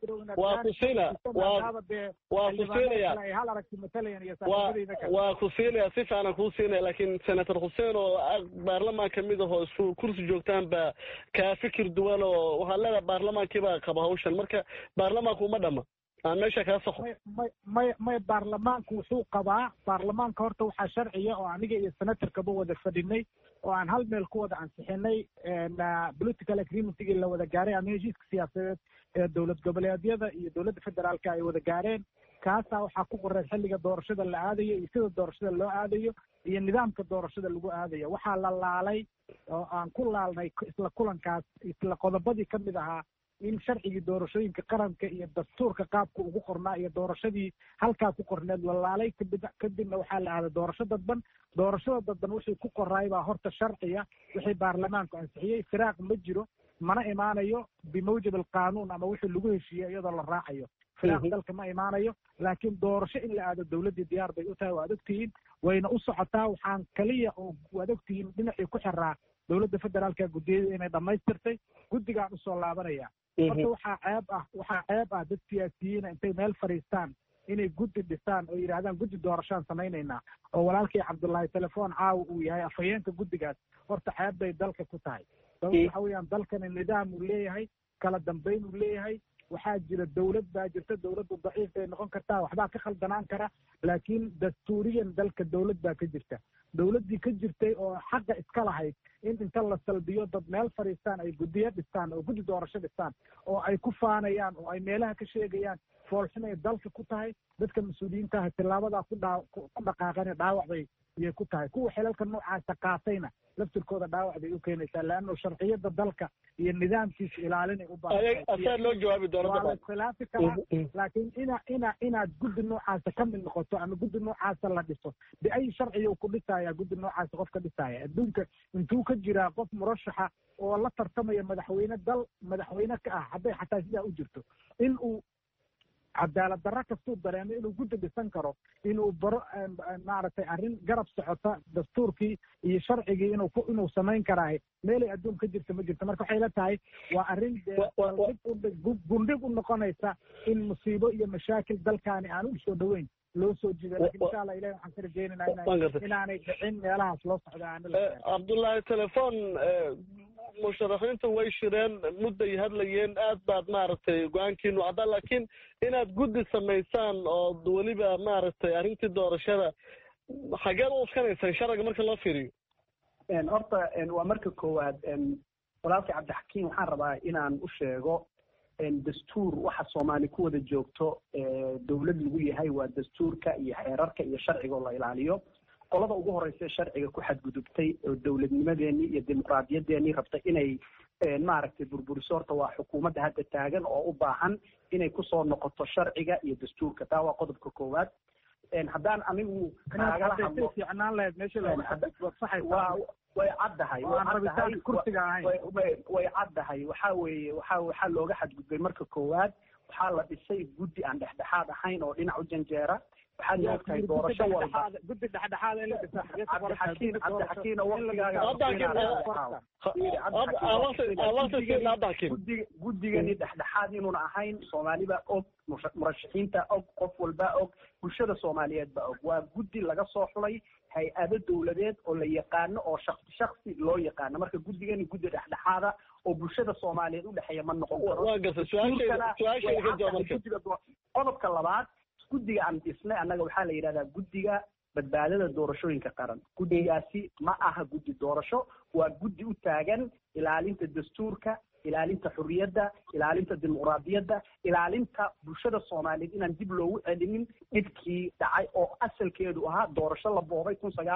Speaker 10: si fiican kuu siinaya laakiin senator xuseen oo baarlamaan kamid ahoo isku kursi joogtaan baa kaa fikir duwan oo waxaad leedahay baarlamaankii baa qaba hawshan marka baarlamaanku uma dhama aan meesha kaa saxo
Speaker 11: may baarlamaanku wuxuu qabaa baarlamaanka horta waxaa sharciya oo aniga iyo senatorkaba wada fadhinay oo aan hal meel ku wada ansixinay political agreementigii la wada gaaray ama heshiiska siyaasadeed ee dowlad goboleedyada iyo dowladda federaalka ay wada gaareen kaasaa waxaa ku qoreed xilliga doorashada la aadayo iyo sida doorashada loo aadayo iyo nidaamka doorashada lagu aadayo waxaa la laalay oo aan ku laalnay isla kulankaas isla qodobadii ka mid ahaa in sharcigii doorashooyinka qaranka iyo dastuurka qaabka ugu qornaa iyo doorashadii halkaa ku qorneed la laalay kadibna waxaa la aaday doorasho dadban doorashada dadban wixii ku qoraay baa horta sharciya wixii baarlamaanku ansixiyey firaaq ma jiro mana imaanayo bimawjab alqaanuun ama wixii lagu heshiiyey iyadoo la raacayo firaaq dalka ma imaanayo laakiin doorasho in la aado dowladdii diyaar bay u tahay waad ogtihiin wayna u socotaa waxaan kaliya oo waad ogtihiin dhinacii ku xiraa dowladda federaalka guddiyada inay dhammaystirtay guddigaan usoo laabanaya horta waxaa ceeb ah dad siyaasiyiina intay meel fadhiistaan inay guddi dhisaan oo yidhahdaan guddi doorashaan samaynaynaa oo walaalkii cabdullaahi telefoon caawa uu yahay afhayeenka guddigaas horta ceeb bay dalka ku tahay sababta waxa weeyaan dalkani nidaam uu leeyahay kala dambayn uu leeyahay waxaa jira dowlad baa jirta dowladdu daciif bay noqon kartaa waxbaa ka khaldanaan kara laakiin dastuuriyan dalka dowlad baa ka jirta dowladdii ka jirtay oo xaqa iska lahayd in inta la salbiyo dad meel fadhiistaan ay guddiyo dhistaan oo guddi doorasho dhistaan oo ay ku faanayaan oo ay meelaha ka sheegayaan foolxumay dalka ku tahay dadka mas-uuliyiintaha tilaabadaa ku dhaqaaqane dhaawac bay iyay ku tahay kuwa xilalka noocaasa qaatayna laftirkooda dhaawac bay u keenaysaa leanno sharciyada dalka iyo nidaamkiisa ilaalinay u baahan khilaafi karaa laakiin inaad guddi noocaasa ka mid noqoto ama guddi noocaasa la dhiso biay sharciya ku dhisaya guddi noocaasa qof ka dhisaya adduunka intuu ka jiraa qof murashaxa oo la tartamaya madaxweyne ka ah hadday xataa sidaa u jirto in uu cadaalad darro kastuu dareemo inuu guddi dhisan karo inuu baro maaragtay arrin garab socota dastuurkii iyo sharcigii inuu samayn karaahay meelay adduun ka jirta ma jirto marka waxay la tahay waa arrin gundhig u noqonaysa in musiibo iyo mashaakil dalkaani aan u soo dhoweyn loo soo jiiday laakiin insha allah ilahi waxaan ka rajaynaynaa inaanay dhicin meelahaas loo socda aana la
Speaker 10: cabdullaahi telefoon musharaxiinta way shireen mudday hadlayeen aad baad maaragtay go-aankiinu caddaa laakiin inaad guddi samaysaan oo weliba maaragtay arrintii doorashada xageed u uskanaysaan sharciga marka loo fiiriyo
Speaker 4: horta waa marka koowaad walaalkii cabdixakiim waxaan rabaa inaan u sheego dastuur waxa soomaali ku wada joogto dawlad lagu yahay waa dastuurka iyo xeerarka iyo sharciga oo la ilaaliyo qolada ugu horeysa sharciga ku xadgudubtay oo dawladnimadeenii iyo dimuqraadiyadeennii rabtay inay maaragtay burburiso horta waa xukuumadda hadda taagan oo u baahan inay kusoo noqoto sharciga iyo dastuurka taa waa qodobka koowaad haddaan anigu kaagala hadlo
Speaker 11: fiicnaan lahayd meesha
Speaker 4: way caddahay way caddahay waxaa weeye waxaa looga xadgudbay marka koowaad waxaa la dhisay guddi aan dhexdhexaad ahayn oo dhinac u janjeera waxaad moogtahay doorasho walba
Speaker 11: guddi dhexdhexaad ee la dhisa
Speaker 4: guddigani dhexdhexaad inuuna ahayn soomaaliba og murashaxiinta og qof walba og bulshada soomaaliyeed ba og waa guddi laga soo xulay hay-ado dawladeed oo la yaqaano oo shaksi loo yaqaano marka guddigani guddi dhexdhexaada oo bulshada soomaaliyeed udhexeeya ma noqon karo qodobka labaad guddiga aan dhisnay annaga waxaa la yidhahdaa guddiga badbaadada doorashooyinka qaran guddigaasi ma aha guddi doorasho waa guddi u taagan ilaalinta dastuurka ilaalinta xurriyadda ilaalinta dimuqraadiyadda ilaalinta bulshada soomaaliyeed inaan dib loogu celinin dhibkii dhacay oo asalkeedu ahaa doorasho la boobay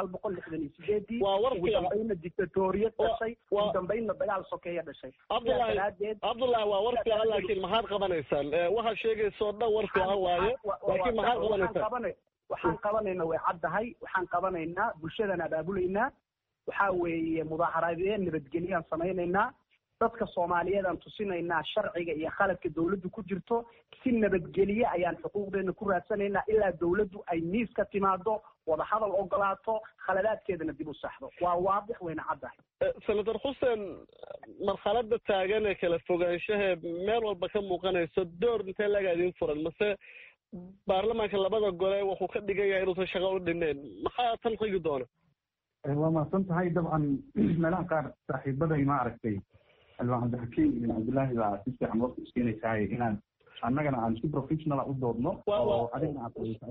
Speaker 4: 1968 ugu dambayna dictatoriyad dhashay ugu dambayna dagaal sokeeya dhashay
Speaker 10: cabdullahi waa war fiican laakiin maxaad qabanaysaan waxaad sheegayso dhan war fiican waaye laakiin maxaad qabanaysaan
Speaker 4: waxaan qabanayna way caddahay waxaan qabanaynaa bulshadaan abaabulaynaa waxaa weeye mudaaharaadeen nabadgelyaan samaynaynaa dadka soomaaliyeed aan tusinaynaa sharciga iyo khaladka dawladdu ku jirto si nabadgelye ayaan xuquuqdeena ku raadsanaynaa ilaa dawladdu ay miis ka timaado wadahadal ogolaato khaladaadkeedana dib u saxdo waa waadix wayna caddahay
Speaker 10: senator xuseen marxalada taagan ee kala fogaanshaha meel walba ka muuqanayso door intee laga idin furan mase baarlamaanka labada gole wuxuu ka dhigan yahay inuusan shaqo u dhineen maxaa tan xigi doona
Speaker 12: waa mahadsan tahay dabcan meelaha qaar saaxiibaday ma aragtay alwaan cabdixakiim ibn cabdullaahi baa si fiican warka iskeenaysaay inaan annagana aan si professional u doodno oo adigna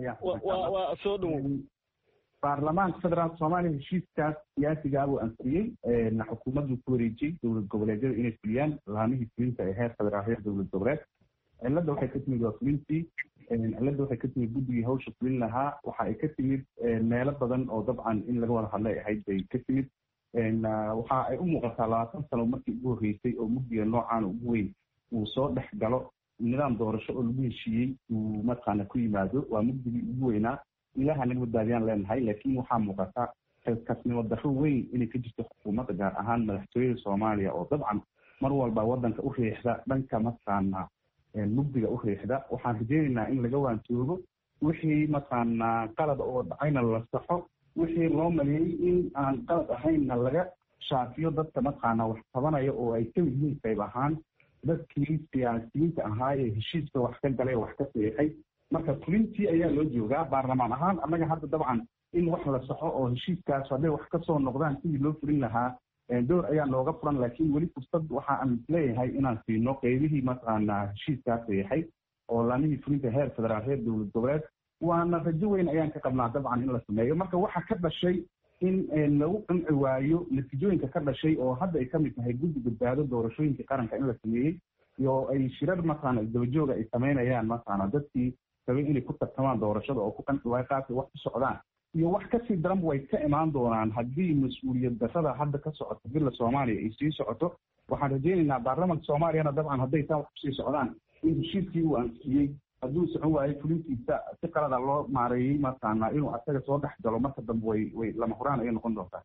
Speaker 10: waa soo dhow
Speaker 12: baarlamaanka federaalka soomaaliya heshiiskaas siyaasiga buu ansixiyey xukuumaddu ku wareejiyey dowlad goboleedyada inay fuliyaan laamihii fulinta ee heer federaal heer dowlad goboleed cilada waxay ka timid waa fulintii cilada waxay ka timid guddigii hawsha fulin lahaa waxa ay ka timid meelo badan oo dabcan in laga wada hadlay ahayd bay ka timid waxa ay u muuqataa 20 sano markii ugu horreysay oo mugdiga noocaan ugu weyn uu soo dhex galo nidaam doorasho oo lagu heshiiyey uu mataqaana ku yimaado waa mugdigii ugu weynaa ilaha naga badbaadiyaan leenahay laakiin waxaa muuqata kasnimo darro weyn inay ka jirto xukuumadda gaar ahaan madaxtooyada soomaaliya oo dabcan mar walba waddanka u riixda dhanka mataqaana mugdiga u riixda waxaan rajaynaynaa in laga waantoogo wixii mataqaana qalad oo dhacayna la saxo wixii loo maleeyey in aan qalad ahaynna laga shaafiyo dadka mataqaana wax tabanaya oo ay ka mid yihiin qayb ahaan dadkii siyaasiyiinta ahaa ee heshiiska wax ka galay wax ka seexay marka fulintii ayaa loo joogaa baarlamaan ahaan annaga hadda dabcan in wax la saxo oo heshiiskaas hadday wax ka soo noqdaan sidii loo fulin lahaa door ayaa looga furan laakiin weli fursad waxa aan isleeyahay inaan siino qaybihii mataqaana heshiiskaas seexay oo laamihii fulinta heer federaal heer dowlad goboleed waana rajo weyn ayaan ka qabnaa dabcan in la sameeyo marka waxa ka dhashay in lagu qanci waayo natiijooyinka ka dhashay oo hadda ay ka mid tahay guddi badbaado doorashooyinka qaranka in la sameeyey iyo ay shirar mataqaana isdabajooga ay samaynayaan mataqaana dadkii rabay inay ku tartamaan doorashada oo ku qanci waayo qaabkay wax ku socdaan iyo wax kasii daranba way ka imaan doonaan haddii mas-uuliyad darrada hadda ka socoto bila soomaaliya ay sii socoto waxaan rajaynaynaa baarlamanka soomaaliyana dabcan hadday taa wax kusii socdaan in heshiiskii uu ansixiyey hadduu socon waayo fulintiisa si qalada loo maareeyey mataqaana inuu asaga soo dhex galo marka dambe way lama huraan ayay noqon doontaa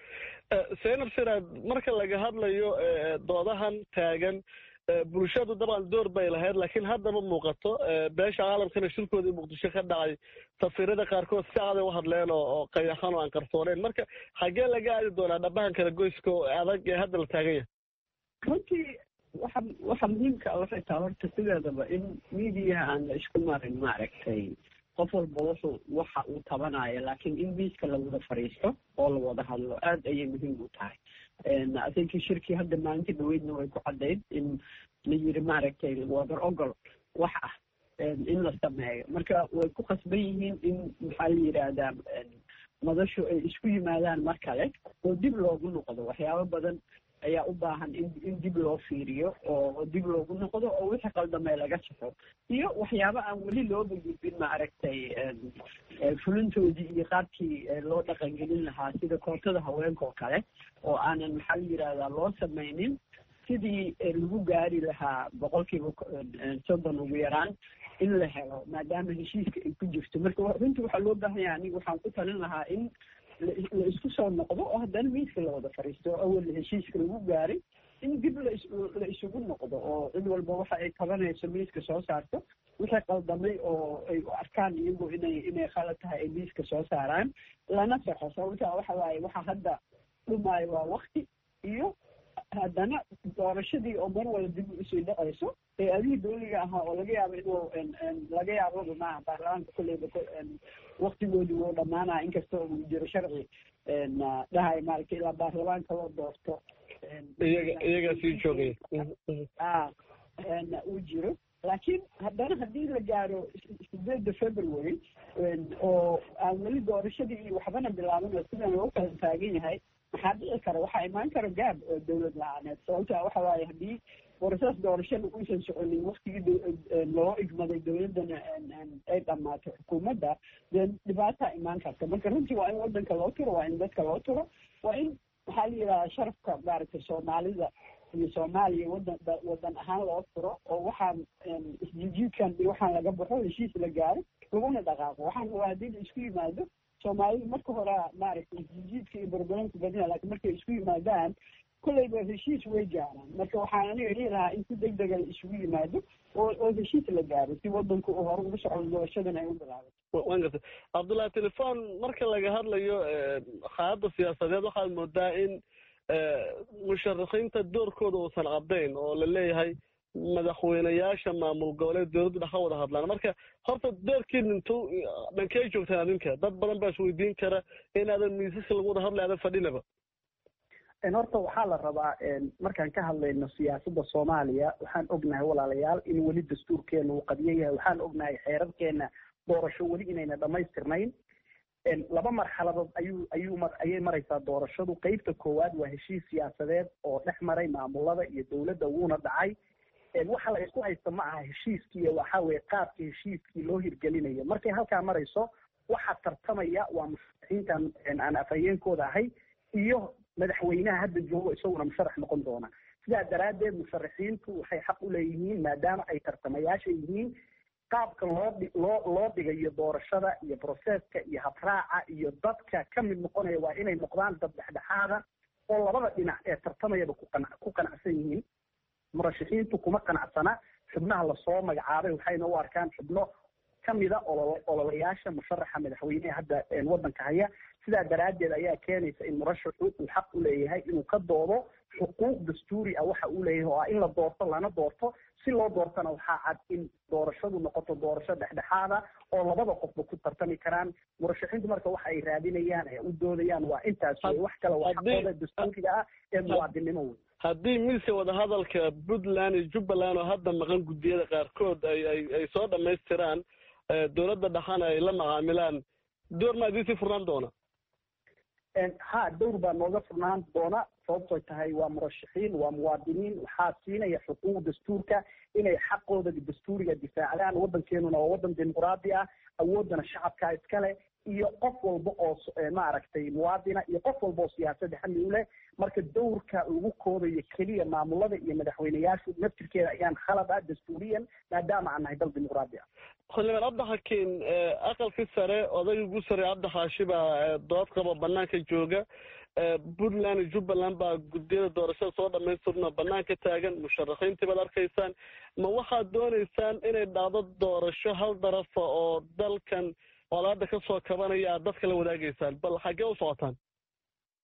Speaker 10: zaynab siraad marka laga hadlayo doodahan taagan bulshadu dabcan door bay lahayd laakiin haddaba muuqato beesha caalamkana shirkoodii muqdisho ka dhacay safiirada qaarkood si caday u hadleen oo qayaxan oo aan qarsooneen marka xaggee laga aadi doonaa dhabahan kala goyska oo adag ee hadda la taagan yahay
Speaker 3: runtii waxa muhiimka waxay tahay horta sideedaba in miidiyaha aan la isku marin maaragtay qof walba waxa uu tabanayo laakiin in miiska la wada fadhiisto oo la wada hadlo aad ayay muhiim u tahay adenkii shirkii hadda maalinta dhaweydna way ku caddayd in la yiri maaragtay wadar ogol wax ah in la sameeyo marka way ku khasban yihiin in maxaa la yidhaahdaa madashu ay isku yimaadaan mar kale oo dib loogu noqdo waxyaabo badan ayaa u baahan in dib loo fiiriyo oo dib loogu noqdo oo wixii qaldamay laga saxo iyo waxyaabo aan weli looba gudbin maaragtay fulintoodii iyo qaabkii loo dhaqangelin lahaa sida kootada haweenka oo kale oo aanan maxaa la yidhahdaa loo samaynin sidii lagu gaari lahaa 30% ugu yaraan in la helo maadaama heshiiska ay ku jirto marka runtii waxaa loo baahan yahay aniga waxaan ku talin lahaa in la isku soo noqdo oo haddana miiska la wada fadhiisto awal heshiiska lagu gaaray in dib la isugu noqdo oo cid walba waxa ay tabanayso miiska soo saarto wixii qaldamay oo ay u arkaan iyagu inay khalad tahay ay miiska soo saaraan lana saxo sababta waxa waaye waxa hadda dhumaayo waa wakti iyo haddana doorashadii oo mar wala dib usii dhacayso hay-adihii dawliga ahaa oo laga yaabo inuu laga yaabo maaha baarlamaanka kulleyba waktigoodii wuu dhamaanaya inkasta oo uu jiro sharci dhahay maaragtay ilaa baarlamaanka loo doorto
Speaker 10: iyagaa sii joogay
Speaker 3: uu jiro laakiin haddana haddii la gaaro 8 February oo aan weli doorashadii iyo waxbana bilaaban oo sidan loo kala taagan yahay maxaa dhici kara waxaa imaan kara gaab oo dawlad la-aaneed sababta waxa waaye haddii borosees doorashada uusan soconin waktigii loo igmaday dawladdana ay dhammaato xukuumadda dee dhibaataa imaan karta marka runtii waa in waddanka loo turo waa in dadka loo turo waa in maxaa la yidhahdaa sharafka maaragtay soomaalida iyo soomaaliya wadan ahaan loo turo oo waxaan isjijiidkan iyo waxaan laga baxo heshiis la gaaro laguna dhaqaaqo waxaan waa haddii la isku yimaado soomaalidu marka hore maaragtay isjijiidka iyo barbaranka badina laakiin markay isku yimaadaan kolleyba heshiis way gaaraan marka waxaan aniga dhihi lahaa in si degdega la isugu yimaado oo heshiis la gaaro si wadanku uu hore uga socdo doorashadan ay u bilaabato
Speaker 10: waan gartay cabdullahi telefon marka laga hadlayo xaaladda siyaasadeed waxaad moodaa in musharaxiinta doorkooda uusan caddayn oo la leeyahay madaxweynayaasha maamul goboleed dowladdu dhex wada hadlaan marka horta doorkiin intuu dhankee joogtaan adinka dad badan baa isweydiin kara inaadan miisaska lagu wada hadlay aadan fadhinaba
Speaker 4: horta waxaa la rabaa markaan ka hadlayno siyaasadda soomaaliya waxaan ognahay walaalayaal in weli dastuurkeena uu qadiyo yahay waxaan ognahay xeerarkeena doorasho weli inayna dhammaystirnayn laba marxaladood ayay maraysaa doorashadu qeybta koowaad waa heshiis siyaasadeed oo dhex maray maamulada iyo dowladda wuuna dhacay waxa la isku haysta ma aha heshiiskii waxa weeye qaabka heshiiskii loo hirgelinayo markay halkaa marayso waxa tartamaya waa musharaxiintan aan afhayeenkooda ahay iyo madaxweynaha hadda joogo isaguna musharax noqon doona sidaa daraaddeed musharaxiintu waxay xaq u leeyihiin maadaama ay tartamayaasha yihiin qaabka loo dhigayo doorashada iyo broseska iyo habraaca iyo dadka ka mid noqonaya waa inay noqdaan dad dhexdhexaada oo labada dhinac ee tartamayaba ku qanacsan yihiin murashaxiintu kuma qanacsana xubnaha lasoo magacaabay waxayna u arkaan xubno kamida ololayaasha musharaxa madaxweyneha hadda waddanka haya sidaa daraaddeed ayaa keenaysa in murashaxu uu xaq u leeyahay inuu ka doodo xuquuq dastuuri ah waxa uu leeyahay oo ah in la doorto lana doorto si loo doortana waxaa cad in doorashadu noqoto doorasho dhexdhexaada oo labada qofba ku tartami karaan murashaxiintu marka waxa ay raadinayaan ee u doodayaan waa intaas wey wax kale waa xaqooda dastuuriga ah ee muwaadinimo wey
Speaker 10: haddii miiska wadahadalka puntland iyo jubbaland oo hadda maqan guddiyada qaarkood ay soo dhammaystiraan dowladda dhaxana ay la macaamilaan door ma idin sii furnaan doona
Speaker 4: ha dowr baa nooga furnaan doona sababtooy tahay waa murashaxiin waa muwaadiniin waxaa siinaya xuquuq dastuurka inay xaqooda dastuuriga difaacdaan waddankeenuna waa waddan dimuqraadi ah awooddana shacabkaa iskale iyo qof walba oo maaragtay muwaadina iyo qof walba oo siyaasadda xamli u leh marka dowrka lagu koobayo keliya maamulada iyo madaxweyneyaashu naftirkeeda ayaan khalad ah dastuuriyan maadaama aan nahay dal dimuqraadi ah
Speaker 10: xildhibaan cabdixakiin aqalkii sare odayga ugu sarreeya cabdixaashi baa dood qaba banaanka jooga puntland iyo jubbaland baa guddiyada doorashada soo dhamaystirna banaanka taagan musharaxiintii baad arkaysaan ma waxaad doonaysaan inay dhacdo doorasho hal darafa oo dalkan colaada ka soo kabanaya aad dadka la wadaagaysaan bal xaggee u socotaan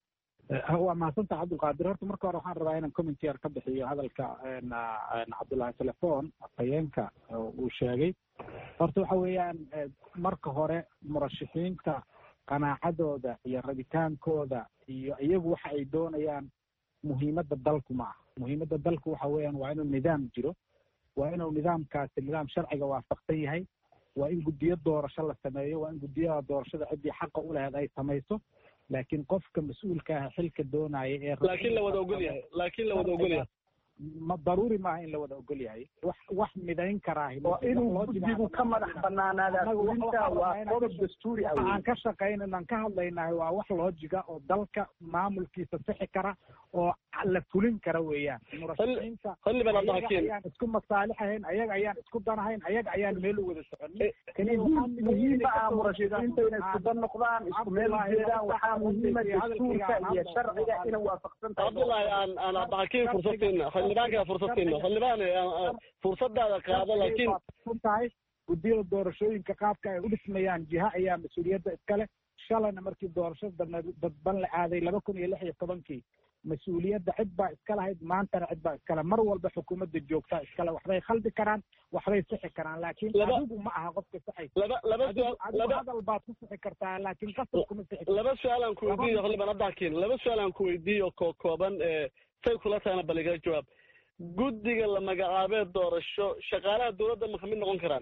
Speaker 11: waa mahadsantaha cabdulqaadir. horta marka hore waxaan rabaa inaan commentier ka bixiyo hadalka cabdullaahi telephone afhayeenka uu sheegay. horta waxa weeyaan marka hore murashaxiinta qanaacadooda iyo rabitaankooda iyo iyagu waxa ay doonayaan muhiimadda dalku ma aha. muhiimadda dalku waxa weeyaan waa inuu nidaam jiro, waa inuu nidaamkaasi nidaam sharciga waafaqsan yahay, waa in guddiyo doorasho la sameeyo, waa in guddiyada doorashada ciddii xaqa u lahayd ay samayso. laakiin qofka mas-uulka ah xilka doonaya ee
Speaker 10: laakiin la wada ogol yahay
Speaker 11: ma daruuri maaha in la wada ogol yahay. wax midayn karaa
Speaker 4: inuu guddigu ka madax banaanaada waa qodob dastuuri ah.
Speaker 11: aan ka shaqaynan ka hadlaynahay waa wax loojiga oo dalka maamulkiisa sixi kara oo la fulin kara weeyaan. murashaxiinta ayaan isku masaalixahayn, ayaga ayaan isku danahayn, ayaga ayaan meel u wada soconin.
Speaker 4: muhiima ah murashaxiinta inay isku dan noqdaan, isku meel ujeedaan. waxaa muhiima dastuurka iyo sharciga inay waafaqsan tahay.
Speaker 10: cabdullaahi aan abdaxakiin fursadteena xildhibaanka xildhibaan fursadaada qaado. laakiin
Speaker 11: tahay guddiyada doorashooyinka qaabka ay u dhismayaan jiha ayaa mas-uuliyadda iskale. shalayna markii doorashada dadban la aaday 2016 mas-uuliyadda cid baa iska lahayd, maantana cid baa iskale. mar walba xukuumadda joogtaa iskale. waxbay khaldi karaan, waxbay sixi karaan, laakiin adigu ma aha qofka saxaysa. hadal baad ku sixi kartaa, laakiin qasab kuma sixi.
Speaker 10: laba su-aalaan ku weydiiyo xildhibaan abdaxakiin, laba su-aalaan ku weydiiyo kooban say kula tahayna bal iga jawaab. guddiga la magacaabee doorasho shaqaalaha dowladda ma kamid noqon karaan?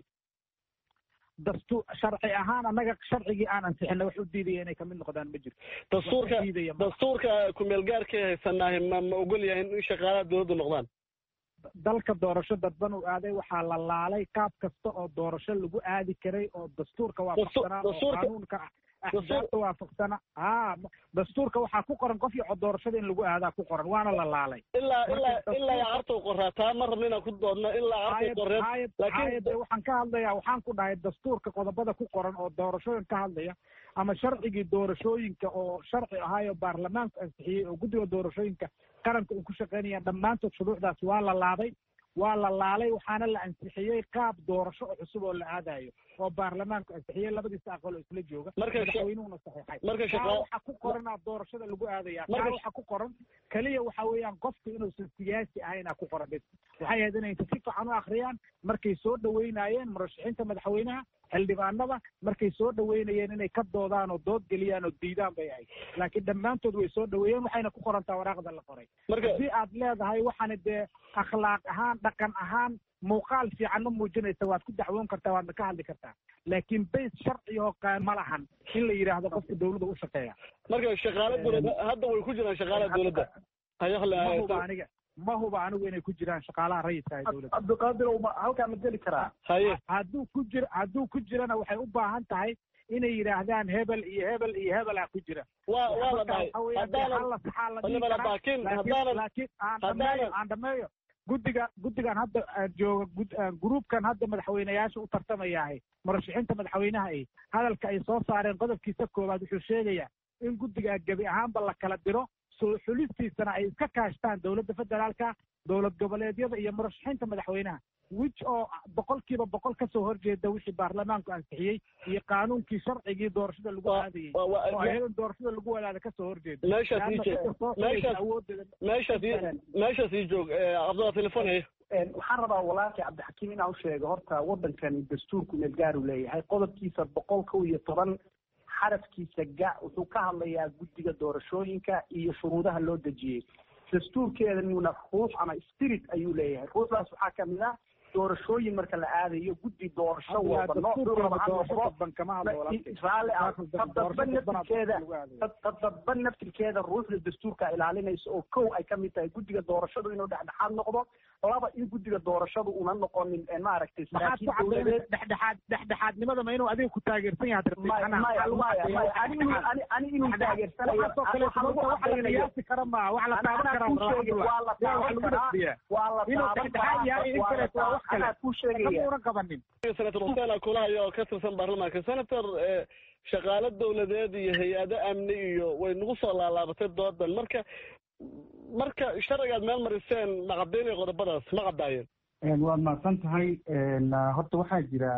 Speaker 11: dastuur sharci ahaan annaga sharcigii aan ansixina wax u diidaya inay kamid noqdaan ma jirto.
Speaker 10: dastuurka kumeel gaarkay haysanaahi ma ogol yahay in shaqaalaha dowladda noqdaan?
Speaker 11: dalka doorasho dadban u aaday waxaa la laalay qaab kasta oo doorasho lagu aadi karay oo dastuurka waafaqsanaa oo qaanuunka axsaabta waafaqsana. dastuurka waxaa ku qoran qof iyo doorashada in lagu aadaa ku qoran, waana la laalay.
Speaker 10: ilaa cartow qoraa taa ma rabna inaan ku doodno ilaa cartow qoreed.
Speaker 11: laakiin waxaan ka hadlayaa, waxaan ku dhahay dastuurka qodobada ku qoran oo doorashooyin ka hadlaya ama sharcigii doorashooyinka oo sharci ahaayo baarlamaanku ansixiyey oo guddiga doorashooyinka qaranka uu ku shaqaynaya dhammaantood shuruucdaas waa la laaday. waxaana la ansixiyey qaab doorasho oo cusub oo la aadayo oo baarlamaanku ansixiyey labadiisa aqal oo isla jooga, madaxweynuhuna saxiixay. waxa ku qoranaa doorashada lagu aadaya. waxa ku qoran keliya waxa weeyaan qofku inuusan siyaasi ahaynaa ku qoran. waxay ahayd inay si fiican u akhriyaan markay soo dhaweynayeen murashaxiinta madaxweynaha. xildhibaanada markay soo dhaweynayeen inay ka doodaan oo dood geliyaan oo diidaan bay ahayd, laakiin dhammaantood way soo dhaweeyeen. waxayna ku qorantaa waraaqda la qoray. haddii aad leedahay waxaana dee akhlaaq ahaan dhaqan ahaan muuqaal fiican ma muujinaysa, waad ku dacwoon kartaa, waadna ka hadli kartaa. laakiin bays sharci oo ma lahan in la yidhaahdo qofka dawladda u shaqeeya.
Speaker 10: marka shaqaale dowladda hadda way ku jiraan shaqaalaha dowladda.
Speaker 11: ma huba anigu inay ku jiraan shaqaalaha rayidka ee dowladda.
Speaker 4: cabdiqaadir halkaa ma geli karaa?
Speaker 11: hadduu ku jirana waxay u baahan tahay inay yidhaahdaan hebel iyo hebel iyo hebelaa ku jira.
Speaker 10: waa la dhahay
Speaker 11: laakiin aan dhameeyo. guddigan hadda jooga gruubkan hadda madaxweyneyaasha u tartamayahay murashaxiinta madaxweynaha hadalka ay soo saareen qodobkiisa koowaad wuxuu sheegayaa in guddigaa gebi ahaanba la kala diro, soo xulistiisana ay iska kaashtaan dowladda federaalka, dowlad goboleedyada iyo murashaxiinta madaxweynaha, which oo 100% kasoo horjeeda wixii baarlamaanku ansixiyey iyo qaanuunkii sharcigii doorashada lagu aadayey oo ayadan doorashada lagu wadaada kasoo horjeeda.
Speaker 10: meeshaas ii joog cabdalla telefon haya.
Speaker 4: waxaan rabaa walaalkii cabdixakiim inaan u sheego, horta waddankani dastuurku meel gaar uu leeyahay. qodobkiisa 111 xarafkiisa wuxuu ka hadlayaa guddiga doorashooyinka iyo shuruudaha loo dejiyey. dastuurkeedana ruux ama spirit ayuu leeyahay. ruuxdaas waxaa kamid ah doorashooyin marka la aadayo guddi doorasho dadban naftirkeeda ruuxda dastuurka ilaalinaysa oo kow ay kamid tahay guddiga doorashadu inuu dhexdhexaad noqdo. laba in guddiga doorashadu una noqonin maaragtay
Speaker 11: dhexdhexaadnimada ma inuu adiga ku taageersan yahay
Speaker 4: ani inuu taageersanayo
Speaker 10: senator huseen kulahayo ka tirsan baarlamaanka. senator shaqaale dowladeed iyo hay-ado amni iyo way nagu soo laalaabatay doodan. marka sharcigaad meel mariseen ma caddaynaya qodobadaas ma caddaayeen?
Speaker 12: waad mahadsan tahay. horta waxaa jira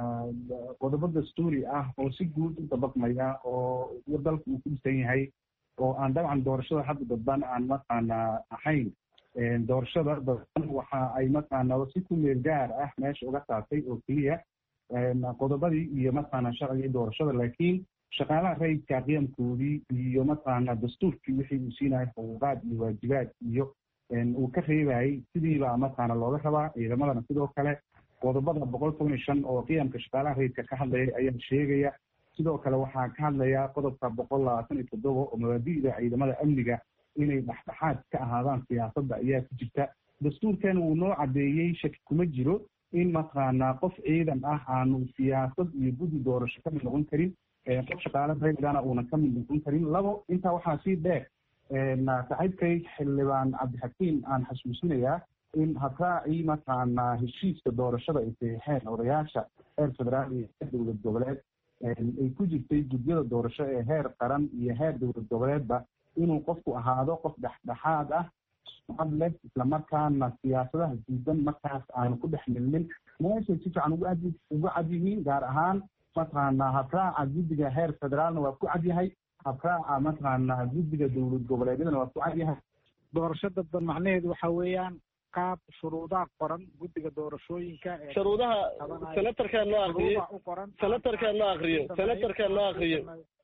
Speaker 12: qodobo dastuuri ah oo si guud u dabaqmaya oo dalka uu ku dhisan yahay oo aan dabcan doorashada hadda dadban aan mataqaanaa ahayn doorashada dadban waxa ay mataqaanaa si ku meel gaar ah meesha uga saartay oo keliya qodobadii iyo mataqaanaa sharcigii doorashada laakiin shaqaalaha rayidka qiyamkoodii iyo mataqaanaa dastuurkii wixii uu siinayay xuquuqaad iyo waajibaad iyo uu ka reebayay sidiibaa mataqaana looga rabaa ciidamadana sidoo kale qodobada 115 oo qiyamka shaqaalaha rayidka ka hadlaya ayaa sheegaya sidoo kale waxaa ka hadlaya qodobka 127 oo mabaadi'da ciidamada amniga inay dhexdhexaad ka ahaadaan siyaasadda ayaa ku jirta dastuurkan wuu noo cadeeyey shaki kuma jiro in mataqaanaa qof ciidan ah aanu siyaasad iyo guddi doorasho ka mid noqon karin qof shaqaale rayidana uuna ka mid noqon karin labo intaa waxaa sii dheer saaxiibkay xildhibaan cabdixakiim aan xasuusinayaa in hadraacii mataqaanaa heshiiska doorashada ay saxiixeen odayaasha heer federaal iyo heer dowlad goboleed ay ku jirtay gudyada doorasho ee heer qaran iyo heer dowlad goboleedba inuu qofku ahaado qof dhexdhexaad ah sumcad leh islamarkaana siyaasadaha diidan markaas aanu ku dhex milmin meeshay si fiican ugu cad yihiin gaar ahaan mataqaanaa habraaca guddiga heer federaalna waa ku cad yahay habraaca mataqaanaa guddiga dowlad goboleedyadana waa ku cad yahay
Speaker 11: doorasho dadban macnaheedu waxa weeyaan qaab shuruudaha qoran guddiga doorashooyinka
Speaker 10: shuruudaha senatarkaan loo aqriyey senatarkaan loo aqriyo senatarkaan loo aqriyo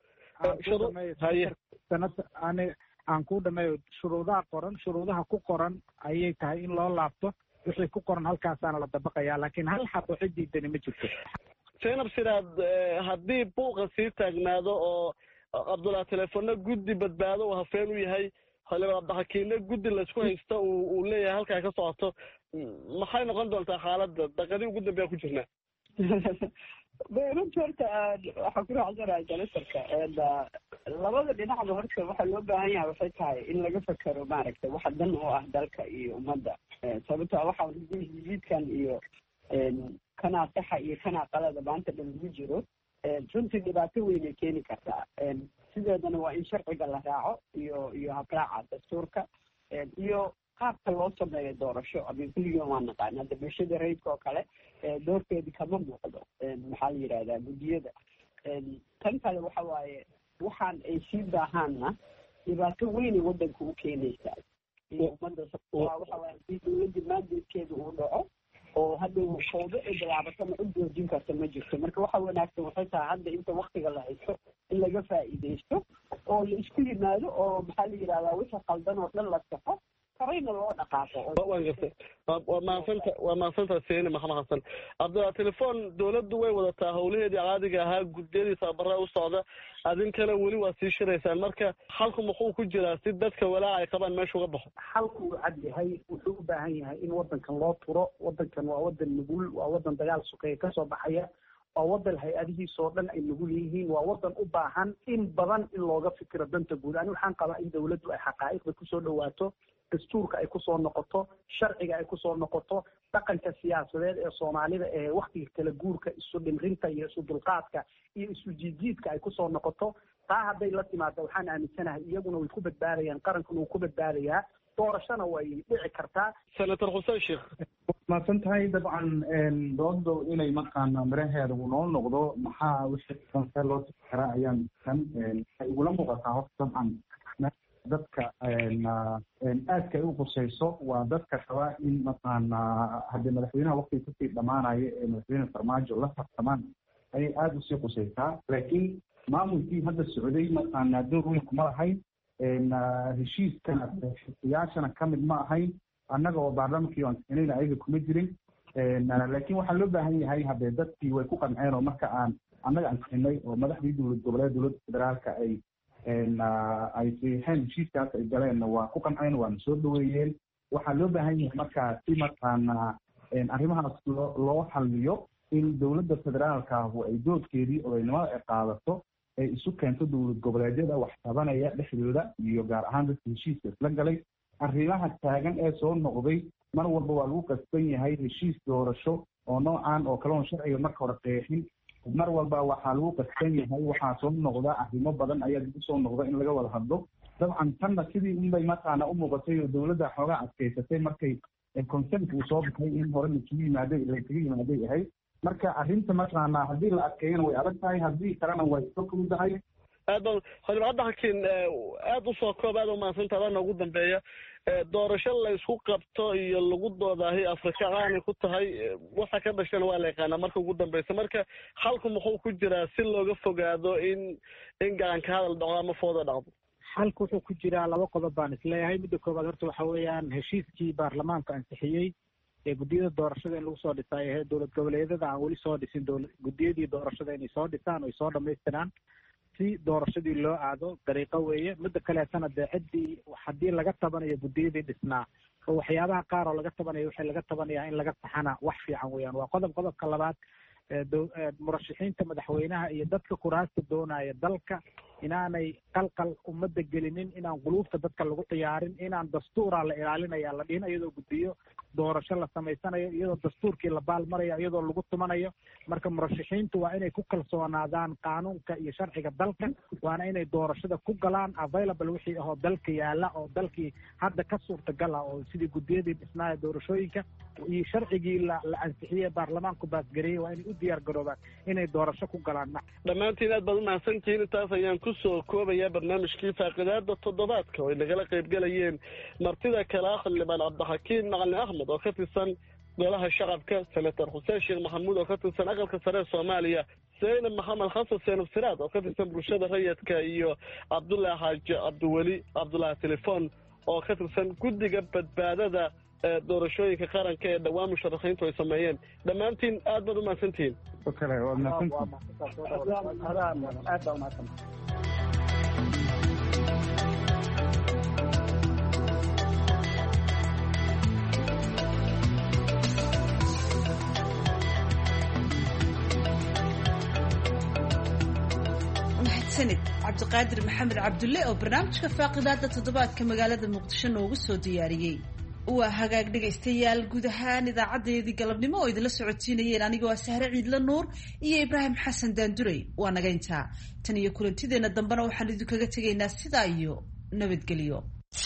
Speaker 11: aan ku dhameeyo shuruudaha qoran shuruudaha ku qoran ayay tahay in loo laabto wixii ku qoran halkaasaana la dabaqayaa laakiin hal xabo cidiidani ma jirto
Speaker 10: zaynab sidaad haddii buuqa sii taagnaado oo cabdullaah telefono guddi badbaado uu hafeen u yahay xildhibaan cabdixakiimna guddi laysku haysto uu leeyahay halkaa ka socoto maxay noqon doontaa xaaladda daqadii ugu dambeya ku jirnaa
Speaker 3: runtii horta waxaan ku raacsanahay senatarka labada dhinacba horta waxaa loo baahan yahay waxay tahay in laga fekero maaragtay waxa dan oo ah dalka iyo ummadda sababtoo waxaa jiidkan iyo kanaa saxa iyo kanaa qalada maanta dhan lagu jiro runtii dhibaato weynay keeni kartaa sideedana waa in sharciga la raaco iyo habraaca dastuurka iyo qaabka loo sameeyo doorasho amin kulligiin waa naqaan hadda bulshada rayidka oo kale doorkeedi kama muuqdo maxaa la yidhahdaa guddiyada tan kale waxa waaye waxaan ay sii baahaanna dhibaato weynay waddanka u keenaysaa iyo ummadda waxa waaye hadii dowladda maandeedkeeda uu dhaco oo hadda fawdo ay bilaabatana cid joojin karta ma jirto marka waxa wanaagsan waxay tahay hadda inta waktiga la haysto in laga faa'iidaysto oo la isku yimaado oo maxaa la yidhahdaa wixii qaldan oo dhan la saxo karayna loo dhaqaaqo
Speaker 10: waa mahadsanta seeni maxamed xasan cabdillah telefoon dowladdu way wadataa howlaheedii caadiga ahaa guddiyadii tababarada u socda adinkana weli waa sii shiraysaan marka xalku muxuu ku jiraa si dadka walaaca ay qabaan meesha uga baxo
Speaker 4: xalku uu cad yahay wuxuu u baahan yahay in waddankan loo turo waddankan waa waddan nugul waa waddan dagaal sukeeye kasoo baxaya waa waddan hay-adihiisoo dhan ay nugul yihiin waa waddan u baahan in badan in looga fikiro danta guud ani waxaan qabaa in dowladdu ay xaqaa'iqda kusoo dhawaato dastuurka ay kusoo noqoto sharciga ay kusoo noqoto dhaqanka siyaasadeed ee soomaalida ee waktiga kala guurka isu dhimrinta iyo isu dulqaadka iyo isu jiidjiidka ay kusoo noqoto taa hadday la timaado waxaan aaminsanahay iyaguna way ku badbaadayaan qarankuna wuu ku badbaadayaa doorashona way dhici kartaa
Speaker 10: senator xuseen sheekh
Speaker 12: mahadsan tahay dabcan doodo inay mataqaana miraheeda uu noo noqdo maxaa wixii kanse loo tiri karaa ayaan kan waxay igula muuqataa horta dabcan dadka aadka ay u qusayso waa dadka rabaa in mataqaana haddii madaxweynaha waqtiga kusii dhamaanaya ee madaxweyne farmaajo la tartamaan ayay aada usii qusaysaa laakiin maamulkii hadda socday mataqaana door weyn kuma lahayn heshiiskana xisiyaashana kamid ma ahayn annaga oo baarlamankii aan keenayna ayaga kuma jirin laakiin waxaa loo baahan yahay haddee dadkii way ku qanceen oo marka aan annaga aan keenay oo madaxdii dowlad goboleed dowladda federaalka ay saxiixeen heshiiskaas ay galeenna waa ku qanceen waana soo dhaweeyeen waxaa loo baahan yahay markaa si mataqaana arrimahaas loo xaliyo in dowladda federaalkaahu ay doodkeedii odaynimada ay qaadato ay isu keento dowlad goboleedyada wax tabanaya dhexdooda iyo gaar ahaan dadka heshiiska isla galay arrimaha taagan ee soo noqday mar walba waa lagu qasban yahay heshiis doorasho oo noocan oo kale oon sharciga marka hore qeexin mar walba waxaa lagu qasban yahay waxaa soo noqda arrimo badan ayaa lagu soo noqda in laga wada hadlo dabcan tanna sidii unbay mataqaana u muuqatay oo dowladda xoogaa adkaysatay markay consent uu soo baxay in hore laisugu yimaaday laysaga yimaaday ahayd marka arrinta mataqaana haddii la adkeeyana way adag tahay haddii kalena way iska fududahay
Speaker 10: xildhibaan cabdixakiin aad usoo koob aad umahadsantaha adana ugu dambeeya doorasho la isku qabto iyo lagu doodaahi afrika caanay ku tahay waxa ka dhashana waa la yaqaanaa marka ugu dambeysa marka xalku muxuu ku jiraa si looga fogaado in gacanka hadal dhaco ama fooda dhacdo
Speaker 11: xalku wuxuu ku jiraa 2 qodob baan isleeyahay midda koobaad horta waxa weeyaan heshiiskii baarlamaanka ansixiyey ee guddiyada doorashada in lagu soo dhisay ee dowlad goboleedyada aan weli soo dhisin guddiyadii doorashada inay soo dhisaan oo soo dhamaystiraan si doorashadii loo aado dariiqo weeye midda kaleetana dee ciddii haddii laga tabanayo guddiyadii dhisnaa oo waxyaabaha qaar oo laga tabanayo waxay laga tabanayaa in laga saxana wax fiican weeyaan waa qodobka labaad murashaxiinta madaxweynaha iyo dadka kuraasta doonaya dalka inaanay qalqal ummadda gelinin inaan quluubta dadka lagu ciyaarin inaan dastuura la ilaalinaya la dhihin iyadoo guddiyo doorasho la samaysanayo iyadoo dastuurkii la baalmaraya iyadoo lagu tumanayo marka murashaxiintu waa inay ku kalsoonaadaan qaanuunka iyo sharciga dalka waana inay doorashada ku galaan available wixii ahoo dalka yaala oo dalkii hadda ka suurtagal ah oo sidii guddiyadii dhisnaaya doorashooyinka iyo sharcigii la ansixiyey baarlamaanku baasgareeyey waa inay u diyaar garoobaan inay doorasho ku galaan
Speaker 10: dhammaantiin aad baad umahadsantihiin intaas ayaan kusoo koobaya barnaamijkii faaqidaada toddobaadka oo ay nagala qaybgalayeen martida kale ah xildhibaan cabdixakiin macalin axmed oo ka tirsan golaha shacabka senator xuseen sheekh maxamuud oo ka tirsan aqalka sare soomaaliya zaynab maxamed xasan seenab siraad oo ka tirsan bulshada rayidka iyo cabdullaahi xaaji cabdiweli cabdullaahi telefoon oo ka tirsan guddiga badbaadada doorashooyinka qaranka ee dhawaan musharaxiintu ay sameeyeen dhammaantiin aad baad umahadsantihiin
Speaker 2: cabdiqaadir maxamed cabdulle oo barnaamijka faaqidaada toddobaadka magaalada muqdisho noogu soo diyaariyey waa hagaag dhegaystayaal guud ahaan idaacadeedii galabnimo oo idinla socotiinayeen anigoo sahre ciidla nuur iyo ibraahim xasan daandurey waa naga intaa tan iyo kulantideenna dambena waxaan idinkaga tegaynaa sidaa iyo nabadgelyo.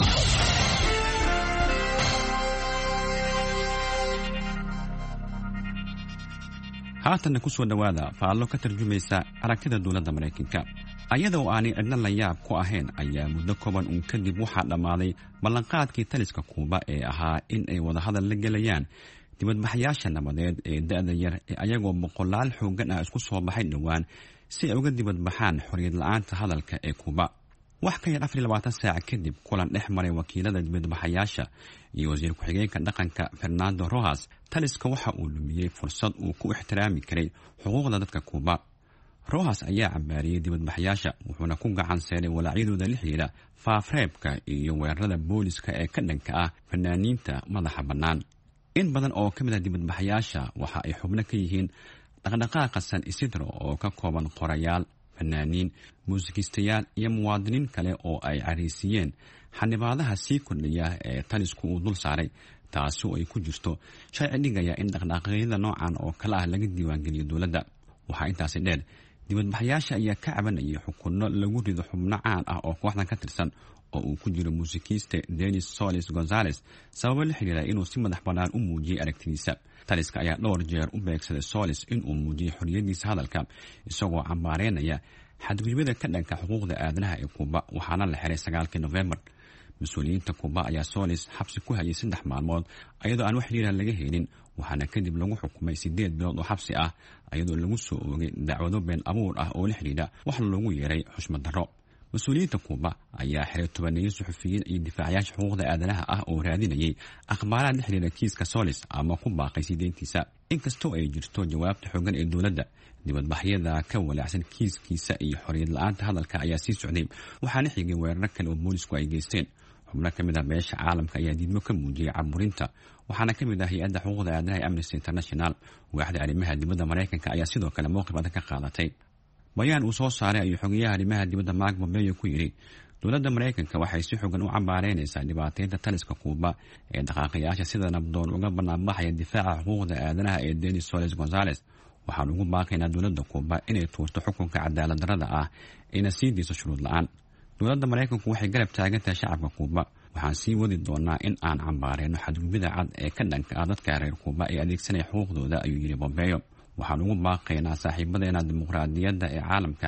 Speaker 13: haatanna ku soo dhowaada faallo ka tarjumaysa aragtida dowladda maraykanka ayadoo aanay cidna la yaab ku ahayn ayaa muddo kooban uun kadib waxaa dhammaaday ballanqaadkii taliska kuuba ee ahaa in ay wadahadal la gelayaan dibadbaxyaasha nabadeed ee da'da yar ee ayagoo boqolaal xooggan ah isku soo baxay dhowaan si ay uga dibadbaxaan xorriyad la'aanta hadalka ee kuuba wax ka yar 24 saac kadib kulan dhex maray wakiilada dibadbaxayaasha iyo wasiir ku-xigeenka dhaqanka Fernando Rojas taliska waxa uu lumiyey fursad uu ku ixtiraami karay xuquuqda dadka kuuba. Rojas ayaa cambaariyey dibadbaxayaasha wuxuuna ku gacan saaray walaacyadooda la xiriira faafreebka iyo weerarada booliska ee ka dhanka ah fanaaniinta madaxa bannaan. in badan oo ka mid ah dibadbaxayaasha waxa ay xubno ka yihiin dhaqdhaqaaqa San Isidro oo ka kooban qorayaal, fanaaniin, muusikiistayaal iyo muwaadiniin kale oo ay cariisiyeen xanibaadaha sii kordhaya ee talisku uu dul saaray taasi oo ay ku jirto sharci dhigaya in dhaqdhaqaaqyada noocan oo kale ah laga diiwaangeliyo dowladda. waxaa intaasi dheer dibadbaxayaasha ayaa ka cabanayay xukunno lagu rido xubno caan ah oo kooxdan ka tirsan oo uu ku jiro muusikiiste Denis Solis Gonzalez sababo la xiriira inuu si madax bannaan u muujiyay aragtidiisa. taliska ayaa dhowr jeer u beegsaday Solis inuu muujiyay xorriyadiisa hadalka isagoo cambaareynaya xadgudubyada ka dhanka xuquuqda aadanaha ee Kuuba waxaana la xiray 9 November. mas-uuliyiinta Kuuba ayaa Solis xabsi ku hayay 3 maalmood iyadoo aan wax xiriir laga helin waxaana kadib lagu xukumay 8 bilood oo xabsi ah iyadoo lagu soo oogay dacwado been abuur ah oo la xiriira wax loogu yeeray xushmad darro. mas-uuliyiinta Kuuba ayaa xiray 12 suxufiyiin iyo difaacayaasha xuquuqda aadanaha ah oo raadinayay akhbaaraad la xiriira kiiska Solis ama ku baaqay sideentiisa. inkastoo ay jirto jawaabta xooggan ee dowladda dibadbaxyada ka walaacsan kiiskiisa iyo xorriyad la'aanta hadalka ayaa sii socday waxaana xigay weerar kale oo boolisku ay geysteen. xubno ka mid ah beesha caalamka ayaa diidmo ka muujiyay caburinta waxaana ka mid ah hay-adda xuquuqda aadanaha ee Amnesty International. waaxda arrimaha dibadda Maraykanka ayaa sidoo kale mowqif adag ka qaadatay. bayaan uu soo saaray ayuu xogayaha arrimaha dibadda Mark Pompeo ku yiri dowladda Maraykanka waxay si xooggan u cambaareynaysaa dhibaateynta taliska Kuuba ee dhaqaaqayaasha sida nabdoon uga banaanbaxaya difaaca xuquuqda aadanaha ee Denis Solis Gonzalez. waxaan ugu baaqaynaa dowladda Kuuba inay tuurto xukunka cadaalad darrada ah ina sii diiso shuruud la'aan. dowladda Maraykanku waxay garab taagan tahay shacabka Kuuba. waxaan sii wadi doonaa in aan cambaareyno xadgudubyada cad ee ka dhanka ah dadka reer Kuuba ee adeegsanaya xuquuqdooda ayuu yiri Pompeo. waxaan ugu baaqaynaa saaxiibadeena dimuqraadiyadda ee caalamka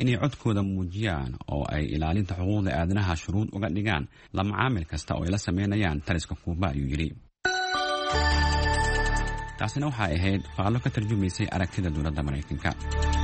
Speaker 13: inay codkooda muujiyaan oo ay ilaalinta xuquuqda aadanaha shuruud uga dhigaan la macaamil kasta oo ay la sameynayaan taliska Kuuba, ayuu yidhi. taasina waxay ahayd faallo ka tarjumaysay aragtida dowladda Maraykanka.